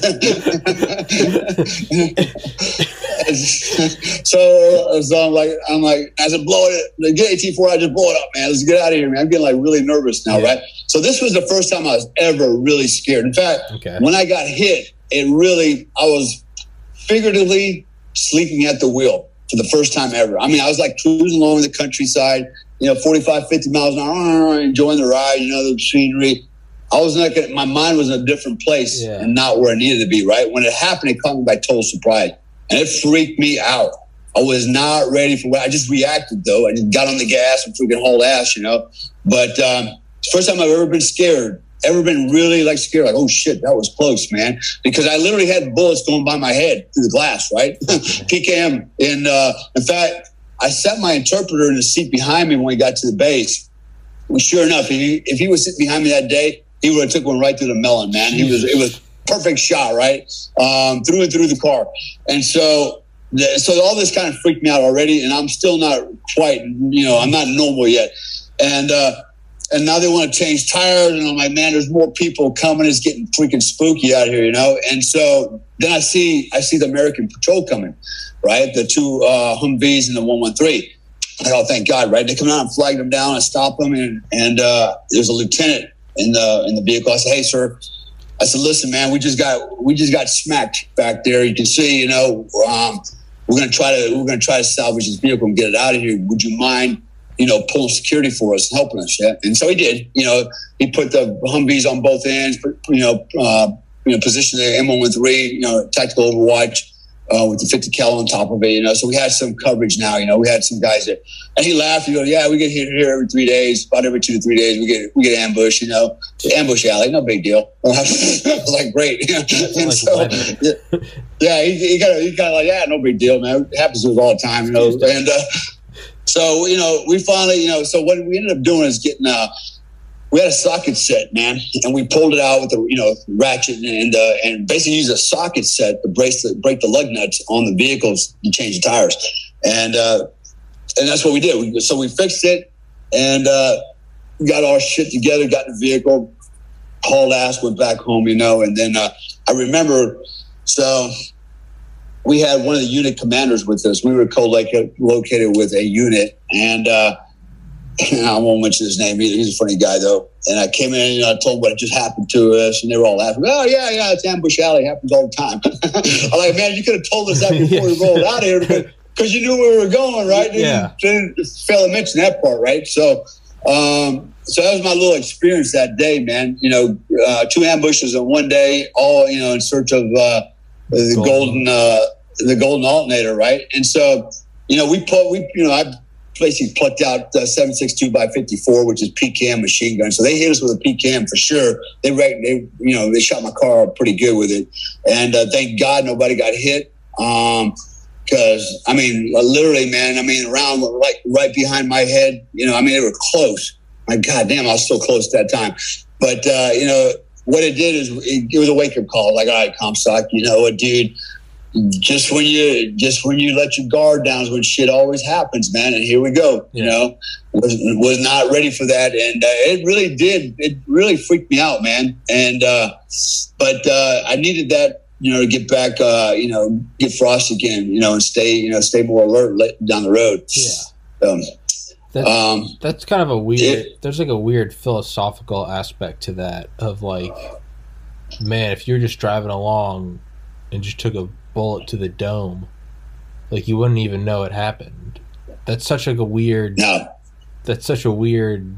so, so I'm like, I'm like, as I blow it, get A T four, I just blow it up, man. Let's get out of here, man. I'm getting like really nervous now, yeah. right? So this was the first time I was ever really scared. In fact, okay. when I got hit, it really, I was figuratively sleeping at the wheel for the first time ever. I mean, I was like cruising along the countryside, you know, forty-five, fifty miles an hour, enjoying the ride, you know, the scenery. I was not gonna, my mind was in a different place yeah. and not where it needed to be, right? When it happened, it caught me by total surprise. And it freaked me out. I was not ready for what I just reacted though. I just got on the gas and freaking hauled ass, you know. But um, it's the first time I've ever been scared. Ever been really like scared, like, oh shit, that was close, man. Because I literally had bullets going by my head through the glass, right? P K M. And uh, in fact, I set my interpreter in the seat behind me when we got to the base. Well, sure enough, if he, if he was sitting behind me that day, he would have took one right through the melon, man. He was, it was perfect shot, right? Um, through and through the car. And so, the, so all this kind of freaked me out already, and I'm still not quite, you know, I'm not normal yet. And, uh, And now they want to change tires, and I'm like, man, there's more people coming. It's getting freaking spooky out here, you know. And so then I see, I see the American Patrol coming, right? The two uh, Humvees and the one one three. Like, oh, thank God, right? They come out and flag them down and stop them, and and uh, there's a lieutenant in the in the vehicle. I said, hey, sir. I said, listen, man, we just got we just got smacked back there. You can see, you know, um, we're gonna try to we're gonna try to salvage this vehicle and get it out of here. Would you mind, you know, pulling security for us and helping us? Yeah. And so he did. You know, he put the Humvees on both ends, you know, uh, you know, positioned the M one one three, you know, tactical overwatch uh, with the fifty cal on top of it, you know. So we had some coverage now, you know. We had some guys that, and he laughed. He goes, yeah, we get hit here every three days, about every two to three days. We get we get ambush, you know, ambush alley, no big deal. I was like, great. And so, yeah, yeah, he, he kind of he kind of like, yeah, no big deal, man. It happens to us all the time, you know. And uh, so, you know, we finally, you know, so what we ended up doing is getting, uh, we had a socket set, man, and we pulled it out with the, you know, ratchet and uh, and basically used a socket set to brace the, break the lug nuts on the vehicles and change the tires. And uh, and that's what we did. We, so we fixed it and uh, got our shit together, got in the vehicle, hauled ass, went back home, you know. And then uh, I remember, so we had one of the unit commanders with us. We were co-located with a unit, and uh, I won't mention his name either. He's a funny guy, though. And I came in and I told him what had just happened to us, and they were all laughing. Oh, yeah, yeah, it's Ambush Alley. It happens all the time. I'm like, man, you could have told us that before we rolled out here because you knew where we were going, right? Yeah. Didn't, didn't fail to mention that part, right? So, um, so that was my little experience that day, man. You know, uh, two ambushes in one day, all, you know, in search of uh, the golden, golden uh, the golden alternator, right? And so, you know, we put, we, you know, I basically plucked out uh, seven six two by fifty-four, which is P K M machine gun. So they hit us with a P K M for sure. They, they you know, they shot my car up pretty good with it. And uh, thank God nobody got hit. Um, Cause I mean, literally, man, I mean, around like right behind my head, you know, I mean, they were close. My God damn, I was so close at that time. But, uh, you know, what it did is it, it was a wake up call. Like, all right, Comstock, you know what, dude, just when you, just when you let your guard down is when shit always happens, man. And here we go, you yeah. know, was, was not ready for that. And uh, it really did. It really freaked me out, man. And, uh, but uh, I needed that, you know, to get back, uh, you know, get Frost again, you know, and stay, you know, stay more alert down the road. Yeah. Um, that's, um, that's kind of a weird, it, there's like a weird philosophical aspect to that of like, man, if you're just driving along and just took a bullet to the dome, like you wouldn't even know it happened. That's such like a weird, no. that's such a weird,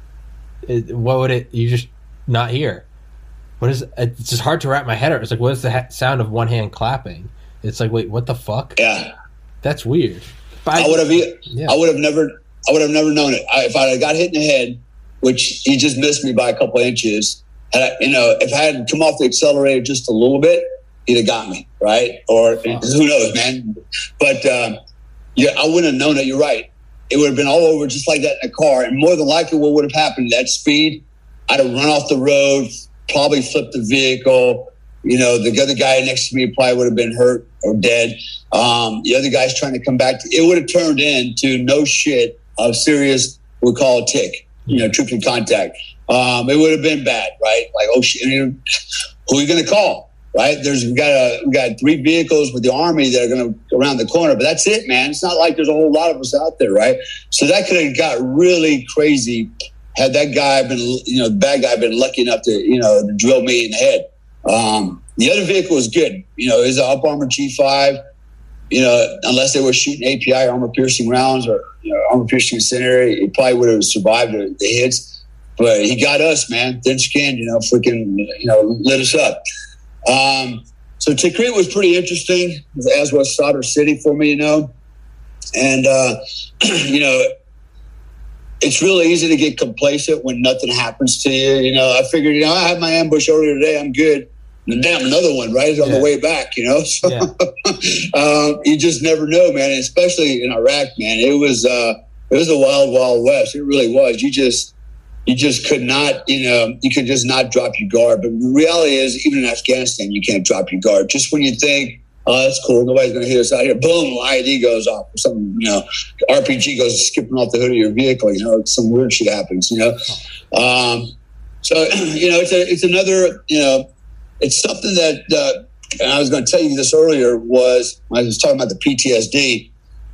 it, what would it, you just not hear? What is it's just hard to wrap my head around. It's like, what is the ha- sound of one hand clapping? It's like, wait, what the fuck? Yeah, that's weird. But I would have, yeah. I would have never, I would have never known it. I, if I had got hit in the head, which he just missed me by a couple of inches, and I, you know, if I had come off the accelerator just a little bit, he'd have got me, right? Or oh. who knows, man? But um, yeah, I wouldn't have known it. You're right. It would have been all over just like that in a car, and more than likely, what would have happened at that speed, I'd have run off the road. Probably flipped the vehicle, You know, the other guy next to me probably would have been hurt or dead. Um, the other guy's trying to come back. To, it would have turned into no shit of serious, we call it tick, you know, troops in contact. Um, it would have been bad, right? Like, oh shit, who are you going to call, right? There's we got a we got three vehicles with the Army that are going to go around the corner, but that's it, man. It's not like there's a whole lot of us out there, right? So that could have got really crazy had that guy been, you know, the bad guy been lucky enough to, you know, to drill me in the head. Um, the other vehicle was good. You know, it was an Up Armor G five, you know, unless they were shooting A P I, armor piercing rounds or, you know, armor piercing incendiary, it probably would have survived the, the hits. But he got us, man, thin skinned, you know, freaking, you know, lit us up. Um, so Tikrit was pretty interesting, as was Sadr City for me, you know. And, uh, you know, it's really easy to get complacent when nothing happens to you. You know, I figured, you know, I had my ambush earlier today. I'm good. And damn, another one, right? It's on yeah. the way back, you know? So yeah. um, you just never know, man. And especially in Iraq, man, it was, uh, it was the wild, wild west. It really was. You just, you just could not, you know, you could just not drop your guard. But the reality is, even in Afghanistan, you can't drop your guard. Just when you think, oh, that's cool, nobody's going to hit us out here, boom, I E D goes off. Or something, you know, R P G goes skipping off the hood of your vehicle, you know, some weird shit happens, you know. Um, so, you know, it's a, it's another, you know, it's something that, uh, and I was going to tell you this earlier, was I was talking about the P T S D.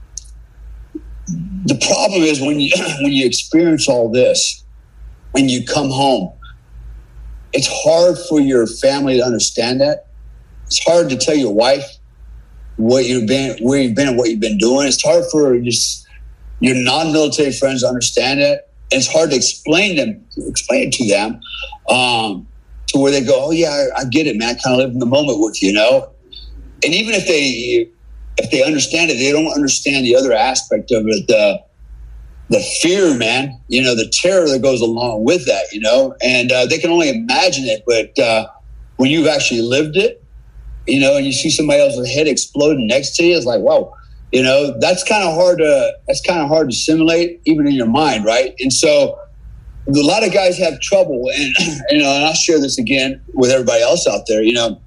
The problem is when you when you experience all this and you come home, it's hard for your family to understand that. It's hard to tell your wife what you've been, where you've been, and what you've been doing. It's hard for just your non-military friends to understand it. And it's hard to explain them, explain it to them, um, to where they go, "Oh yeah, I, I get it, man. I kind of live in the moment with you, you know." And even if they if they understand it, they don't understand the other aspect of it, the the fear, man. You know, the terror that goes along with that, you know. And uh, they can only imagine it, but uh, when you've actually lived it, you know, and you see somebody else's head exploding next to you, it's like, whoa, you know, that's kind of hard to, that's kind of hard to simulate even in your mind. Right. And so a lot of guys have trouble, and, you know, and I'll share this again with everybody else out there. You know,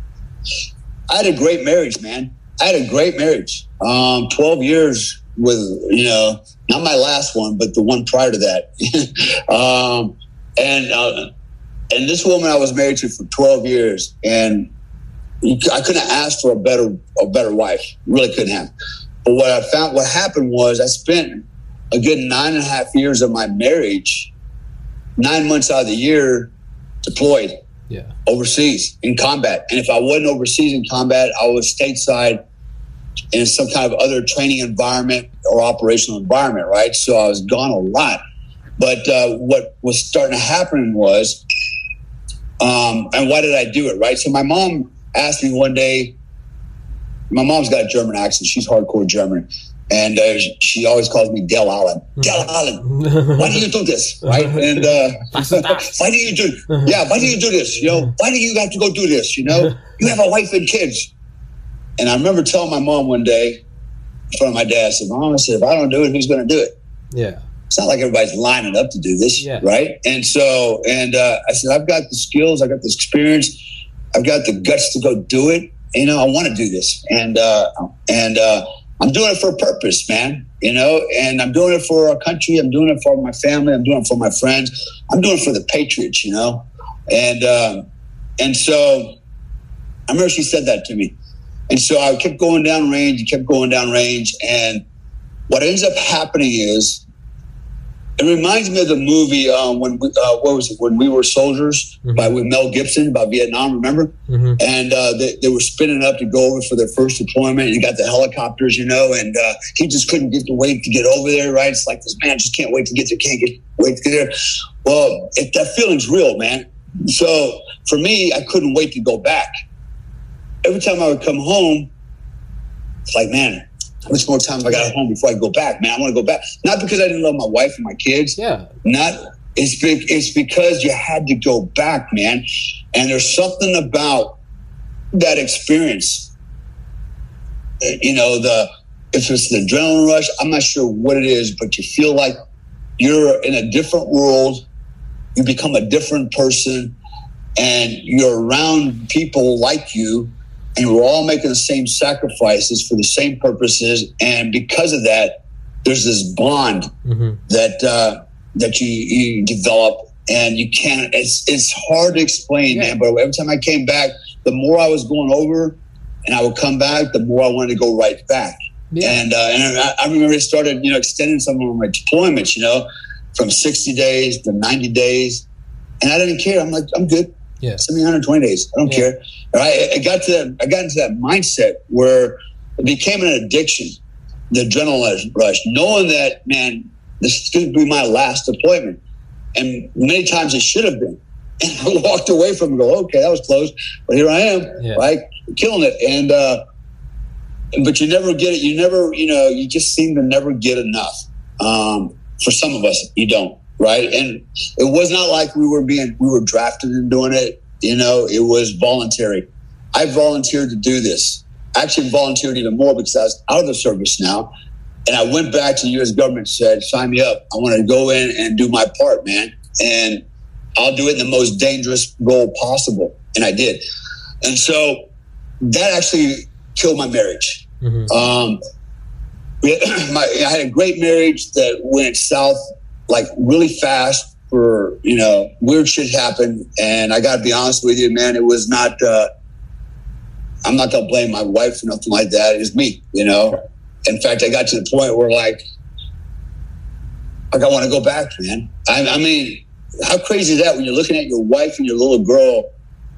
I had a great marriage, man. I had a great marriage. Um, twelve years with, you know, not my last one, but the one prior to that. um, and, uh, and this woman I was married to for twelve years, and I couldn't ask for a better a better wife. Really couldn't have. But what I found, what happened was I spent a good nine and a half years of my marriage, nine months out of the year, deployed, yeah, overseas in combat. And if I wasn't overseas in combat, I was stateside in some kind of other training environment or operational environment, right? So I was gone a lot. But uh, what was starting to happen was, um, and why did I do it, right? So my mom asked me one day, my mom's got a German accent. She's hardcore German. And uh, she always calls me Del Allen. Del Allen, why do you do this? Right? And uh, why do you do, yeah, why do you do this? You know, why do you have to go do this? You know, you have a wife and kids. And I remember telling my mom one day in front of my dad, I said, Mom, I said, if I don't do it, who's going to do it? Yeah. It's not like everybody's lining up to do this, yeah. Right? And so, and uh, I said, I've got the skills, I've got the experience, I've got the guts to go do it. You know, I want to do this. And, uh, and, uh, I'm doing it for a purpose, man, you know, and I'm doing it for our country. I'm doing it for my family. I'm doing it for my friends. I'm doing it for the Patriots, you know. And, um, and so I remember she said that to me. And so I kept going down range, kept going down range. And what ends up happening is, it reminds me of the movie um, when we, uh, what was it? When We Were Soldiers, mm-hmm. by with Mel Gibson about Vietnam. Remember? Mm-hmm. And uh, they, they were spinning up to go over for their first deployment. And you got the helicopters, you know, and uh, he just couldn't get the wait to get over there. Right? It's like this man just can't wait to get there, can't get wait to get there. Well, it, that feeling's real, man. So for me, I couldn't wait to go back. Every time I would come home, it's like, man, how much more time have I got at home before I go back, man? I want to go back. Not because I didn't love my wife and my kids. Yeah. Not it's be, it's because you had to go back, man. And there's something about that experience. You know, the if it's the adrenaline rush, I'm not sure what it is, but you feel like you're in a different world. You become a different person. and you're around people like you, and we're all making the same sacrifices for the same purposes, and because of that, there's this bond mm-hmm. that uh, that you, you develop, and you can't. It's it's hard to explain, yeah. man. But every time I came back, the more I was going over, and I would come back, the more I wanted to go right back. Yeah. And uh, and I, I remember it started, you know, extending some of my deployments, you know, from sixty days to ninety days, and I didn't care. I'm like, I'm good. Yeah, send me one hundred twenty days. I don't yeah. care. I, I got to that. I got into that mindset where it became an addiction. The adrenaline rush, knowing that, man, this is going to be my last deployment, and many times it should have been. And I walked away from it, and go, okay, that was close, but here I am, yeah. right, killing it. And uh, but you never get it. You never, you know, you just seem to never get enough. Um, for some of us, you don't, right? And it was not like we were being, we were drafted in doing it. You know, it was voluntary. I volunteered to do this. I actually volunteered even more because I was out of the service now. And I went back to the U S government and said, sign me up. I want to go in and do my part, man. And I'll do it in the most dangerous role possible. And I did. And so that actually killed my marriage. Mm-hmm. Um, we, my, I had a great marriage that went south like really fast for, you know, weird shit happened. And I got to be honest with you, man, it was not, uh, I'm not going to blame my wife or nothing like that. It was me, you know. In fact, I got to the point where, like, like I want to go back, man. I, I mean, how crazy is that when you're looking at your wife and your little girl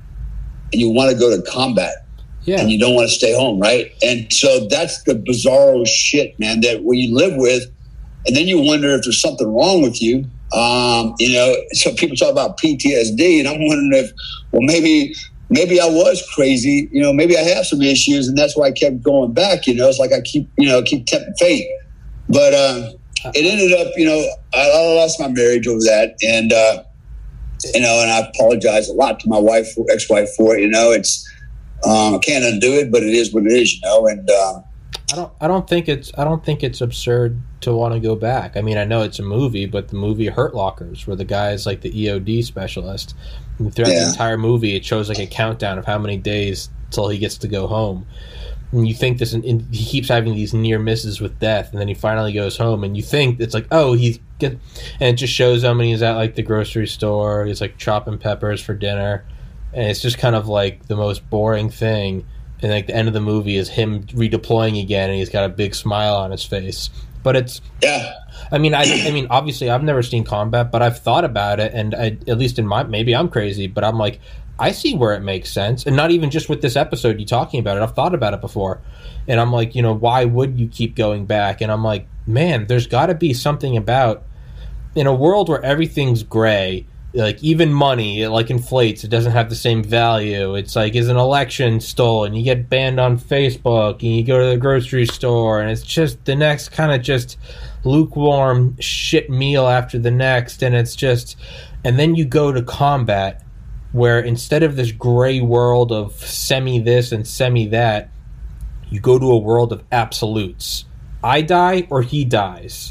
and you want to go to combat yeah. and you don't want to stay home, right? And so that's the bizarro shit, man, that when you live with, and then you wonder if there's something wrong with you. Um, you know, so people talk about P T S D, and I'm wondering if, well, maybe... Maybe I was crazy, you know, maybe I have some issues, and that's why I kept going back, you know. It's like I keep, you know, keep tempting fate. But uh, it ended up, you know, I, I lost my marriage over that. And, uh, you know, and I apologize a lot to my wife, ex-wife for it, you know. It's, um, I can't undo it, but it is what it is, you know. And uh, I don't, I don't think it's, I don't think it's absurd to want to go back. I mean, I know it's a movie, but the movie Hurt Lockers, where the guy is like the E O D specialist, and throughout yeah. the entire movie, it shows like a countdown of how many days till he gets to go home. And you think this, and he keeps having these near misses with death, and then he finally goes home, and you think it's like, oh, he's good, and it just shows him, and he's at like the grocery store, he's like chopping peppers for dinner, and it's just kind of like the most boring thing. And like the end of the movie is him redeploying again, and he's got a big smile on his face. But it's, yeah. I mean, I, I mean, obviously, I've never seen combat, but I've thought about it, and I, at least in my, maybe I'm crazy, but I'm like, I see where it makes sense, and not even just with this episode you talking about it. I've thought about it before, and I'm like, you know, why would you keep going back? And I'm like, man, there's got to be something about, in a world where everything's gray, like even money, it like inflates, it doesn't have the same value. It's like, is an election stolen? You get banned on Facebook, and you go to the grocery store, and it's just the next kind of just lukewarm shit meal after the next, and it's just, and then you go to combat, where instead of this gray world of semi this and semi that, you go to a world of absolutes. I die or he dies.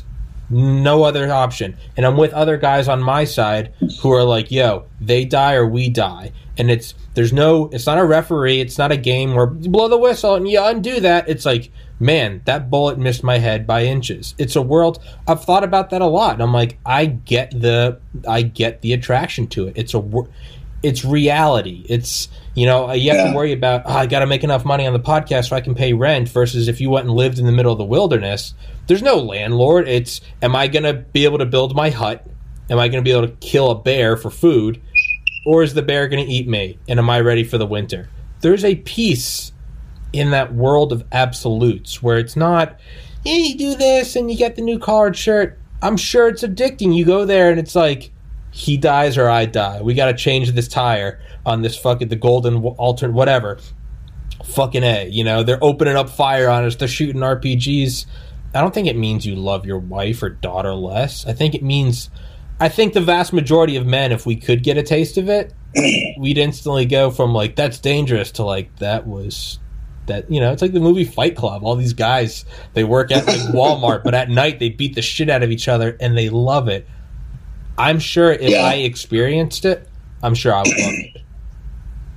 No other option. And I'm with other guys on my side who are like, yo, they die or we die. And it's, there's no, it's not a referee, it's not a game where you blow the whistle and you undo that. It's like, man, that bullet missed my head by inches. It's a world, I've thought about that a lot. And I'm like, I get the, I get the attraction to it. It's a, it's reality. It's, you know, you have yeah. to worry about, oh, I got to make enough money on the podcast so I can pay rent, versus if you went and lived in the middle of the wilderness, there's no landlord. It's, am I going to be able to build my hut? Am I going to be able to kill a bear for food? Or is the bear going to eat me? And am I ready for the winter? There's a peace in that world of absolutes where it's not, yeah, you do this and you get the new collared shirt. I'm sure it's addicting. You go there and it's like, he dies or I die. We got to change this tire on this fucking, the golden alternate, whatever. Fucking A. You know, they're opening up fire on us. They're shooting R P Gs. I don't think it means you love your wife or daughter less. I think it means, I think the vast majority of men, if we could get a taste of it, we'd instantly go from like, that's dangerous to like, that was, that, you know, it's like the movie Fight Club. All these guys, they work at like Walmart, but at night they beat the shit out of each other and they love it. I'm sure if yeah. I experienced it, I'm sure I would love it.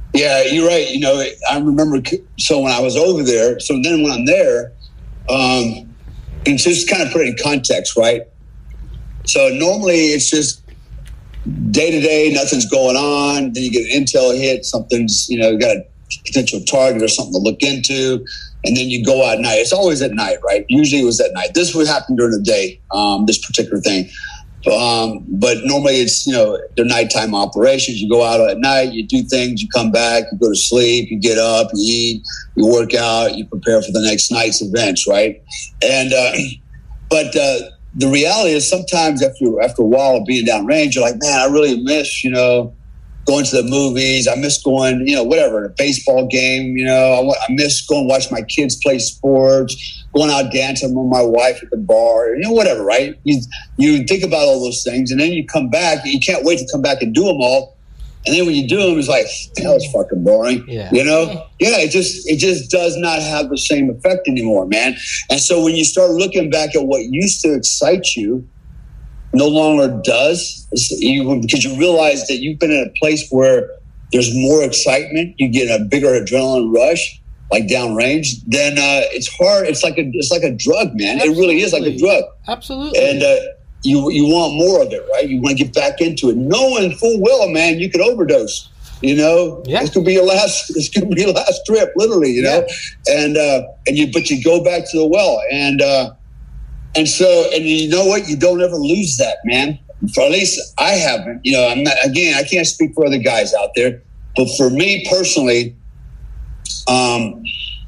Yeah, you're right. You know, I remember. So when I was over there, so then when I'm there, um, and just kind of put it in context, right? So normally it's just day to day, nothing's going on. Then you get an intel hit, something's, you know, got a potential target or something to look into. And then you go out at night. It's always at night, right? Usually it was at night. This would happen during the day, um, this particular thing. Um, but normally it's, you know, the nighttime operations. You go out at night, you do things, you come back, you go to sleep, you get up, you eat, you work out, you prepare for the next night's events, right? And, uh, but, uh, the reality is sometimes after, after a while of being downrange, you're like, man, I really miss, you know, going to the movies. I miss going, you know, whatever, a baseball game, you know, I, I miss going to watch my kids play sports, going out dancing with my wife at the bar, you know, whatever, right? You, you think about all those things, and then you come back, you can't wait to come back and do them all. And then when you do them, it's like, that was fucking boring, yeah. you know? Yeah, it just it just does not have the same effect anymore, man. And so when you start looking back at what used to excite you, no longer does, you, because you realize that you've been in a place where there's more excitement, you get a bigger adrenaline rush, like downrange, then uh, it's hard. It's like a it's like a drug, man. Absolutely. It really is like a drug. Absolutely. And uh, you you want more of it, right? You want to get back into it, knowing full well, man, you could overdose. You know, yeah. this could be your last. This could be your last trip, literally. You know, yeah. and uh, and you but you go back to the well, and. Uh, And so, and you know what? You don't ever lose that, man. For at least I haven't. You know, I'm not, again, I can't speak for other guys out there, but for me personally, um,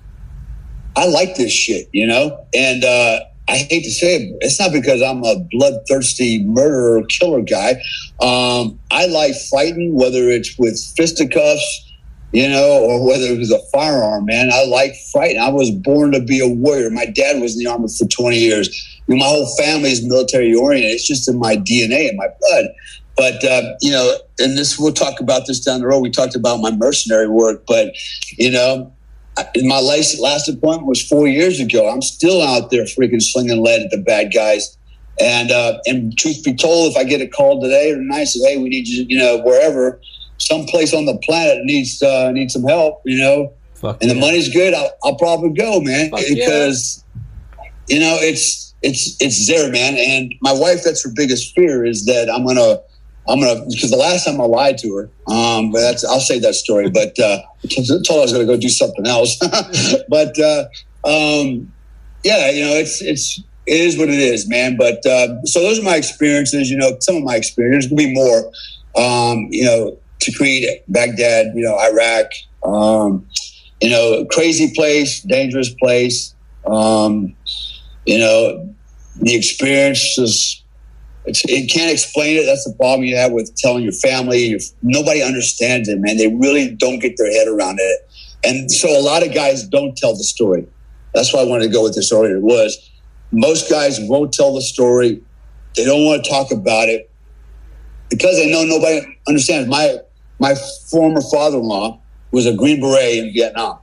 I like this shit, you know? And uh, I hate to say it, it's not because I'm a bloodthirsty murderer killer guy. Um, I like fighting, whether it's with fisticuffs, you know, or whether it was a firearm, man. I like fighting. I was born to be a warrior. My dad was in the Army for twenty years. I mean, my whole family is military oriented. It's just in my D N A, in my blood. But, uh, you know, and this, we'll talk about this down the road. We talked about my mercenary work, but, you know, my last, last appointment was four years ago. I'm still out there freaking slinging lead at the bad guys. And, uh, and truth be told, if I get a call today or tonight, say, hey, we need you, you know, wherever, someplace on the planet needs uh, needs some help, you know, Fuck and yeah. the money's good, I'll, I'll probably go, man, Fuck because yeah. you know it's it's it's there, man. And my wife, that's her biggest fear, is that I'm gonna I'm gonna because the last time I lied to her, um, but that's I'll save that story. But uh, I told her I was gonna go do something else. but uh, um, yeah, you know, it's it's it is what it is, man. But uh, so those are my experiences. You know, some of my experiences. There's gonna be more. Um, you know. Tikrit, Baghdad, you know, Iraq, um, you know, crazy place, dangerous place. Um, you know, the experience is, it's, it can't explain it. That's the problem you have with telling your family. If nobody understands it, man. They really don't get their head around it. And so a lot of guys don't tell the story. That's why I wanted to go with this earlier, was most guys won't tell the story. They don't want to talk about it because they know nobody understands. My My former father-in-law was a Green Beret in Vietnam,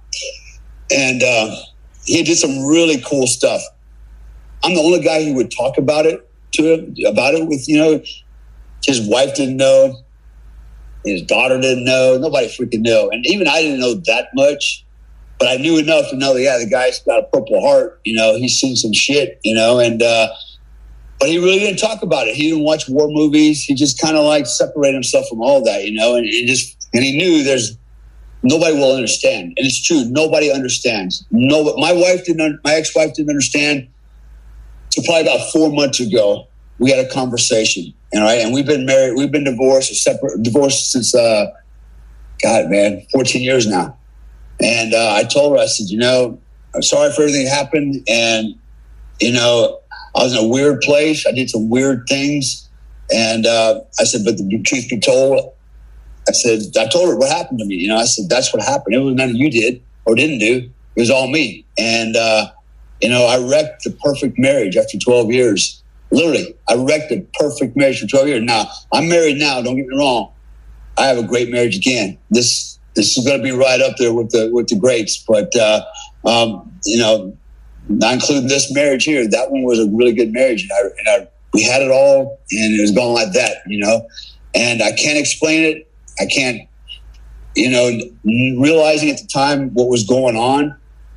and uh, he did some really cool stuff. I'm the only guy who would talk about it to him, about it with, you know, his wife didn't know, his daughter didn't know, nobody freaking knew. And even I didn't know that much, but I knew enough to know that, yeah, the guy's got a Purple Heart, you know, he's seen some shit, you know, and, uh, but he really didn't talk about it. He didn't watch war movies. He just kind of like separated himself from all that, you know, and, and just, and he knew there's nobody will understand. And it's true. Nobody understands. No, my wife didn't, my ex-wife didn't understand. So probably about four months ago, we had a conversation, all right? And we've been married, we've been divorced or separate, divorced since, uh, God, man, fourteen years now. And uh, I told her, I said, you know, I'm sorry for everything that happened. And, you know, I was in a weird place. I did some weird things. And uh, I said, but the truth be told, I said, I told her what happened to me. You know, I said, that's what happened. It was nothing you did or didn't do. It was all me. And, uh, you know, I wrecked the perfect marriage after twelve years. Literally, I wrecked the perfect marriage for twelve years. Now, I'm married now. Don't get me wrong. I have a great marriage again. This this is going to be right up there with the with the greats. But, uh, um, you know, not including this marriage here, that one was a really good marriage. And, I, and I, we had it all, and it was going like that, you know. And I can't explain it. I can't, you know, realizing at the time what was going on,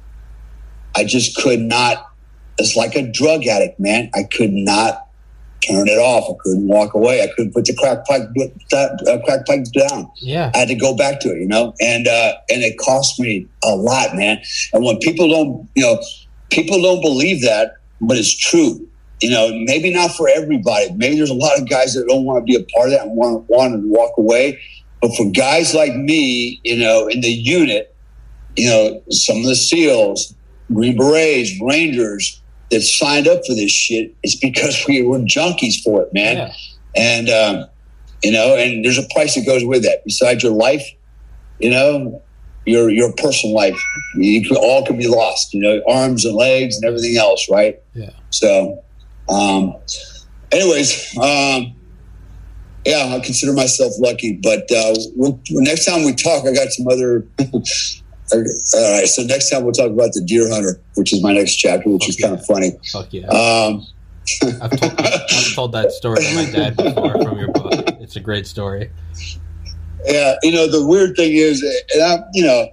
I just could not. It's like a drug addict, man. I could not turn it off. I couldn't walk away. I couldn't put the crack pipe, uh, crack pipe down. Yeah, I had to go back to it, you know, and uh, and it cost me a lot, man. And when people don't, you know, people don't believe that, but it's true. You know, maybe not for everybody. Maybe there's a lot of guys that don't want to be a part of that and want, want to walk away. But for guys like me, you know, in the unit, you know, some of the SEALs, Green Berets, Rangers that signed up for this shit, it's because we were junkies for it, man. Yeah. And, um, you know, and there's a price that goes with that. Besides your life, you know, your your personal life, you can, all can be lost, you know, arms and legs and everything else, right? Yeah. So, um, anyways, um, yeah, I consider myself lucky. But uh, we'll, next time we talk, I got some other. All right, so next time we'll talk about the Deer Hunter, which is my next chapter, which Fuck is yeah. kind of funny. Fuck yeah. Um, I've, told, I've told that story to my dad before from your book. It's a great story. Yeah, you know, the weird thing is, and I, you know,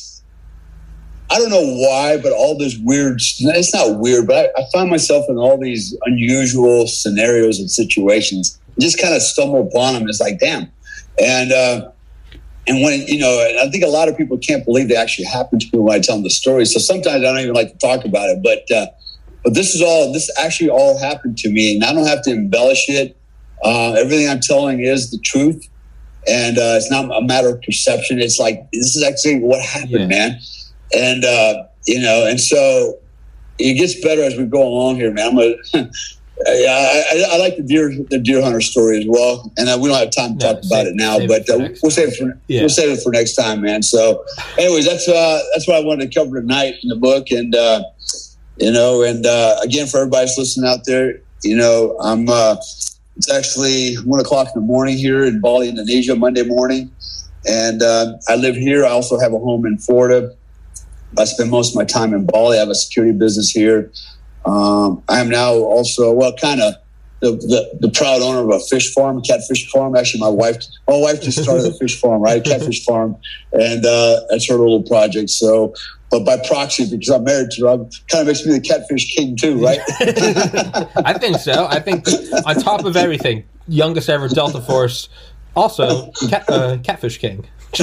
I don't know why, but all this weird, it's not weird, but I, I find myself in all these unusual scenarios and situations. Just kind of stumble upon them. It's like, damn. And, uh, and when, you know, I think a lot of people can't believe they actually happened to me when I tell them the story. So sometimes I don't even like to talk about it, but, uh, but this is all, this actually all happened to me, and I don't have to embellish it. Uh, everything I'm telling is the truth. And uh, it's not a matter of perception. It's like, this is actually what happened, yeah. man. And, uh, you know, and so it gets better as we go along here, man. I'm a, I, I, I like the deer, the deer hunter story as well. And uh, we don't have time to no, talk save, about it now, but uh, we'll save it for, yeah. we'll save it for next time, man. So anyways, that's, uh, that's what I wanted to cover tonight in the book. And, uh, you know, and, uh, again, for everybody that's listening out there, you know, I'm, uh, it's actually one o'clock in the morning here in Bali, Indonesia, Monday morning. And uh, I live here. I also have a home in Florida. I spend most of my time in Bali. I have a security business here. Um, I am now also, well, kind of the, the, the proud owner of a fish farm, a catfish farm. Actually, my wife, my wife just started a fish farm, right? A catfish farm. And uh, that's her little project. So, but by proxy, because I'm married to her, it kind of makes me the catfish king too, right? I think so. I think on top of everything, youngest ever Delta Force, also cat, uh, catfish king.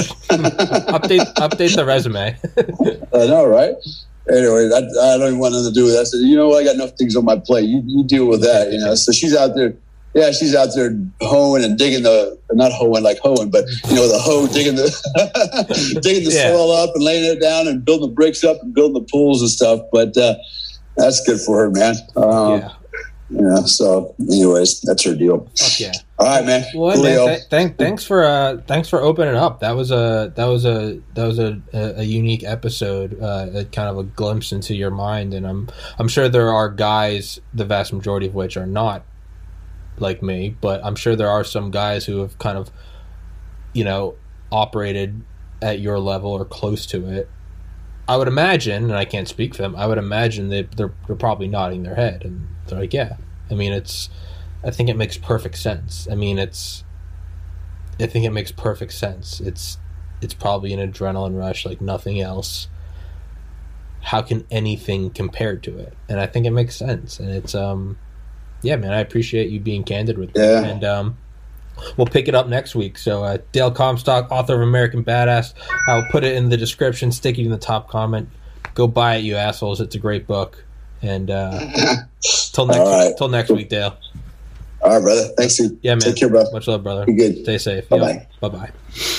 update update the resume. I know, right? Anyway, I, I don't even want nothing to do with that. I said, you know what? I got enough things on my plate. You, you deal with that, you know. So she's out there. Yeah, she's out there hoeing and digging the, not hoeing like hoeing, but, you know, the hoe, digging the digging the yeah. soil up and laying it down and building the bricks up and building the pools and stuff. But uh, that's good for her, man. Um, yeah. You know, so anyways, that's her deal. Fuck yeah. All right, man. Well, man, th- th- thanks for uh, thanks for opening up. That was a that was a that was a, a, a unique episode, uh, a kind of a glimpse into your mind. And I'm I'm sure there are guys, the vast majority of which are not like me, but I'm sure there are some guys who have kind of, you know, operated at your level or close to it. I would imagine, and I can't speak for them, I would imagine that they're, they're probably nodding their head and they're like, yeah. I mean, it's, I think it makes perfect sense. I mean, it's, I think it makes perfect sense. It's, it's probably an adrenaline rush like nothing else. How can anything compare to it? And I think it makes sense. And it's, um, yeah, man, I appreciate you being candid with me. Yeah. And um, we'll pick it up next week. So uh, Dale Comstock, author of American Badass. I'll put it in the description, stick it in the top comment. Go buy it, you assholes. It's a great book. And uh, till next right. week, till next week, Dale. All right, brother. Thanks, dude. Yeah, man. Take care, bro. Much love, brother. Be good. Stay safe. Bye-bye. Bye-bye.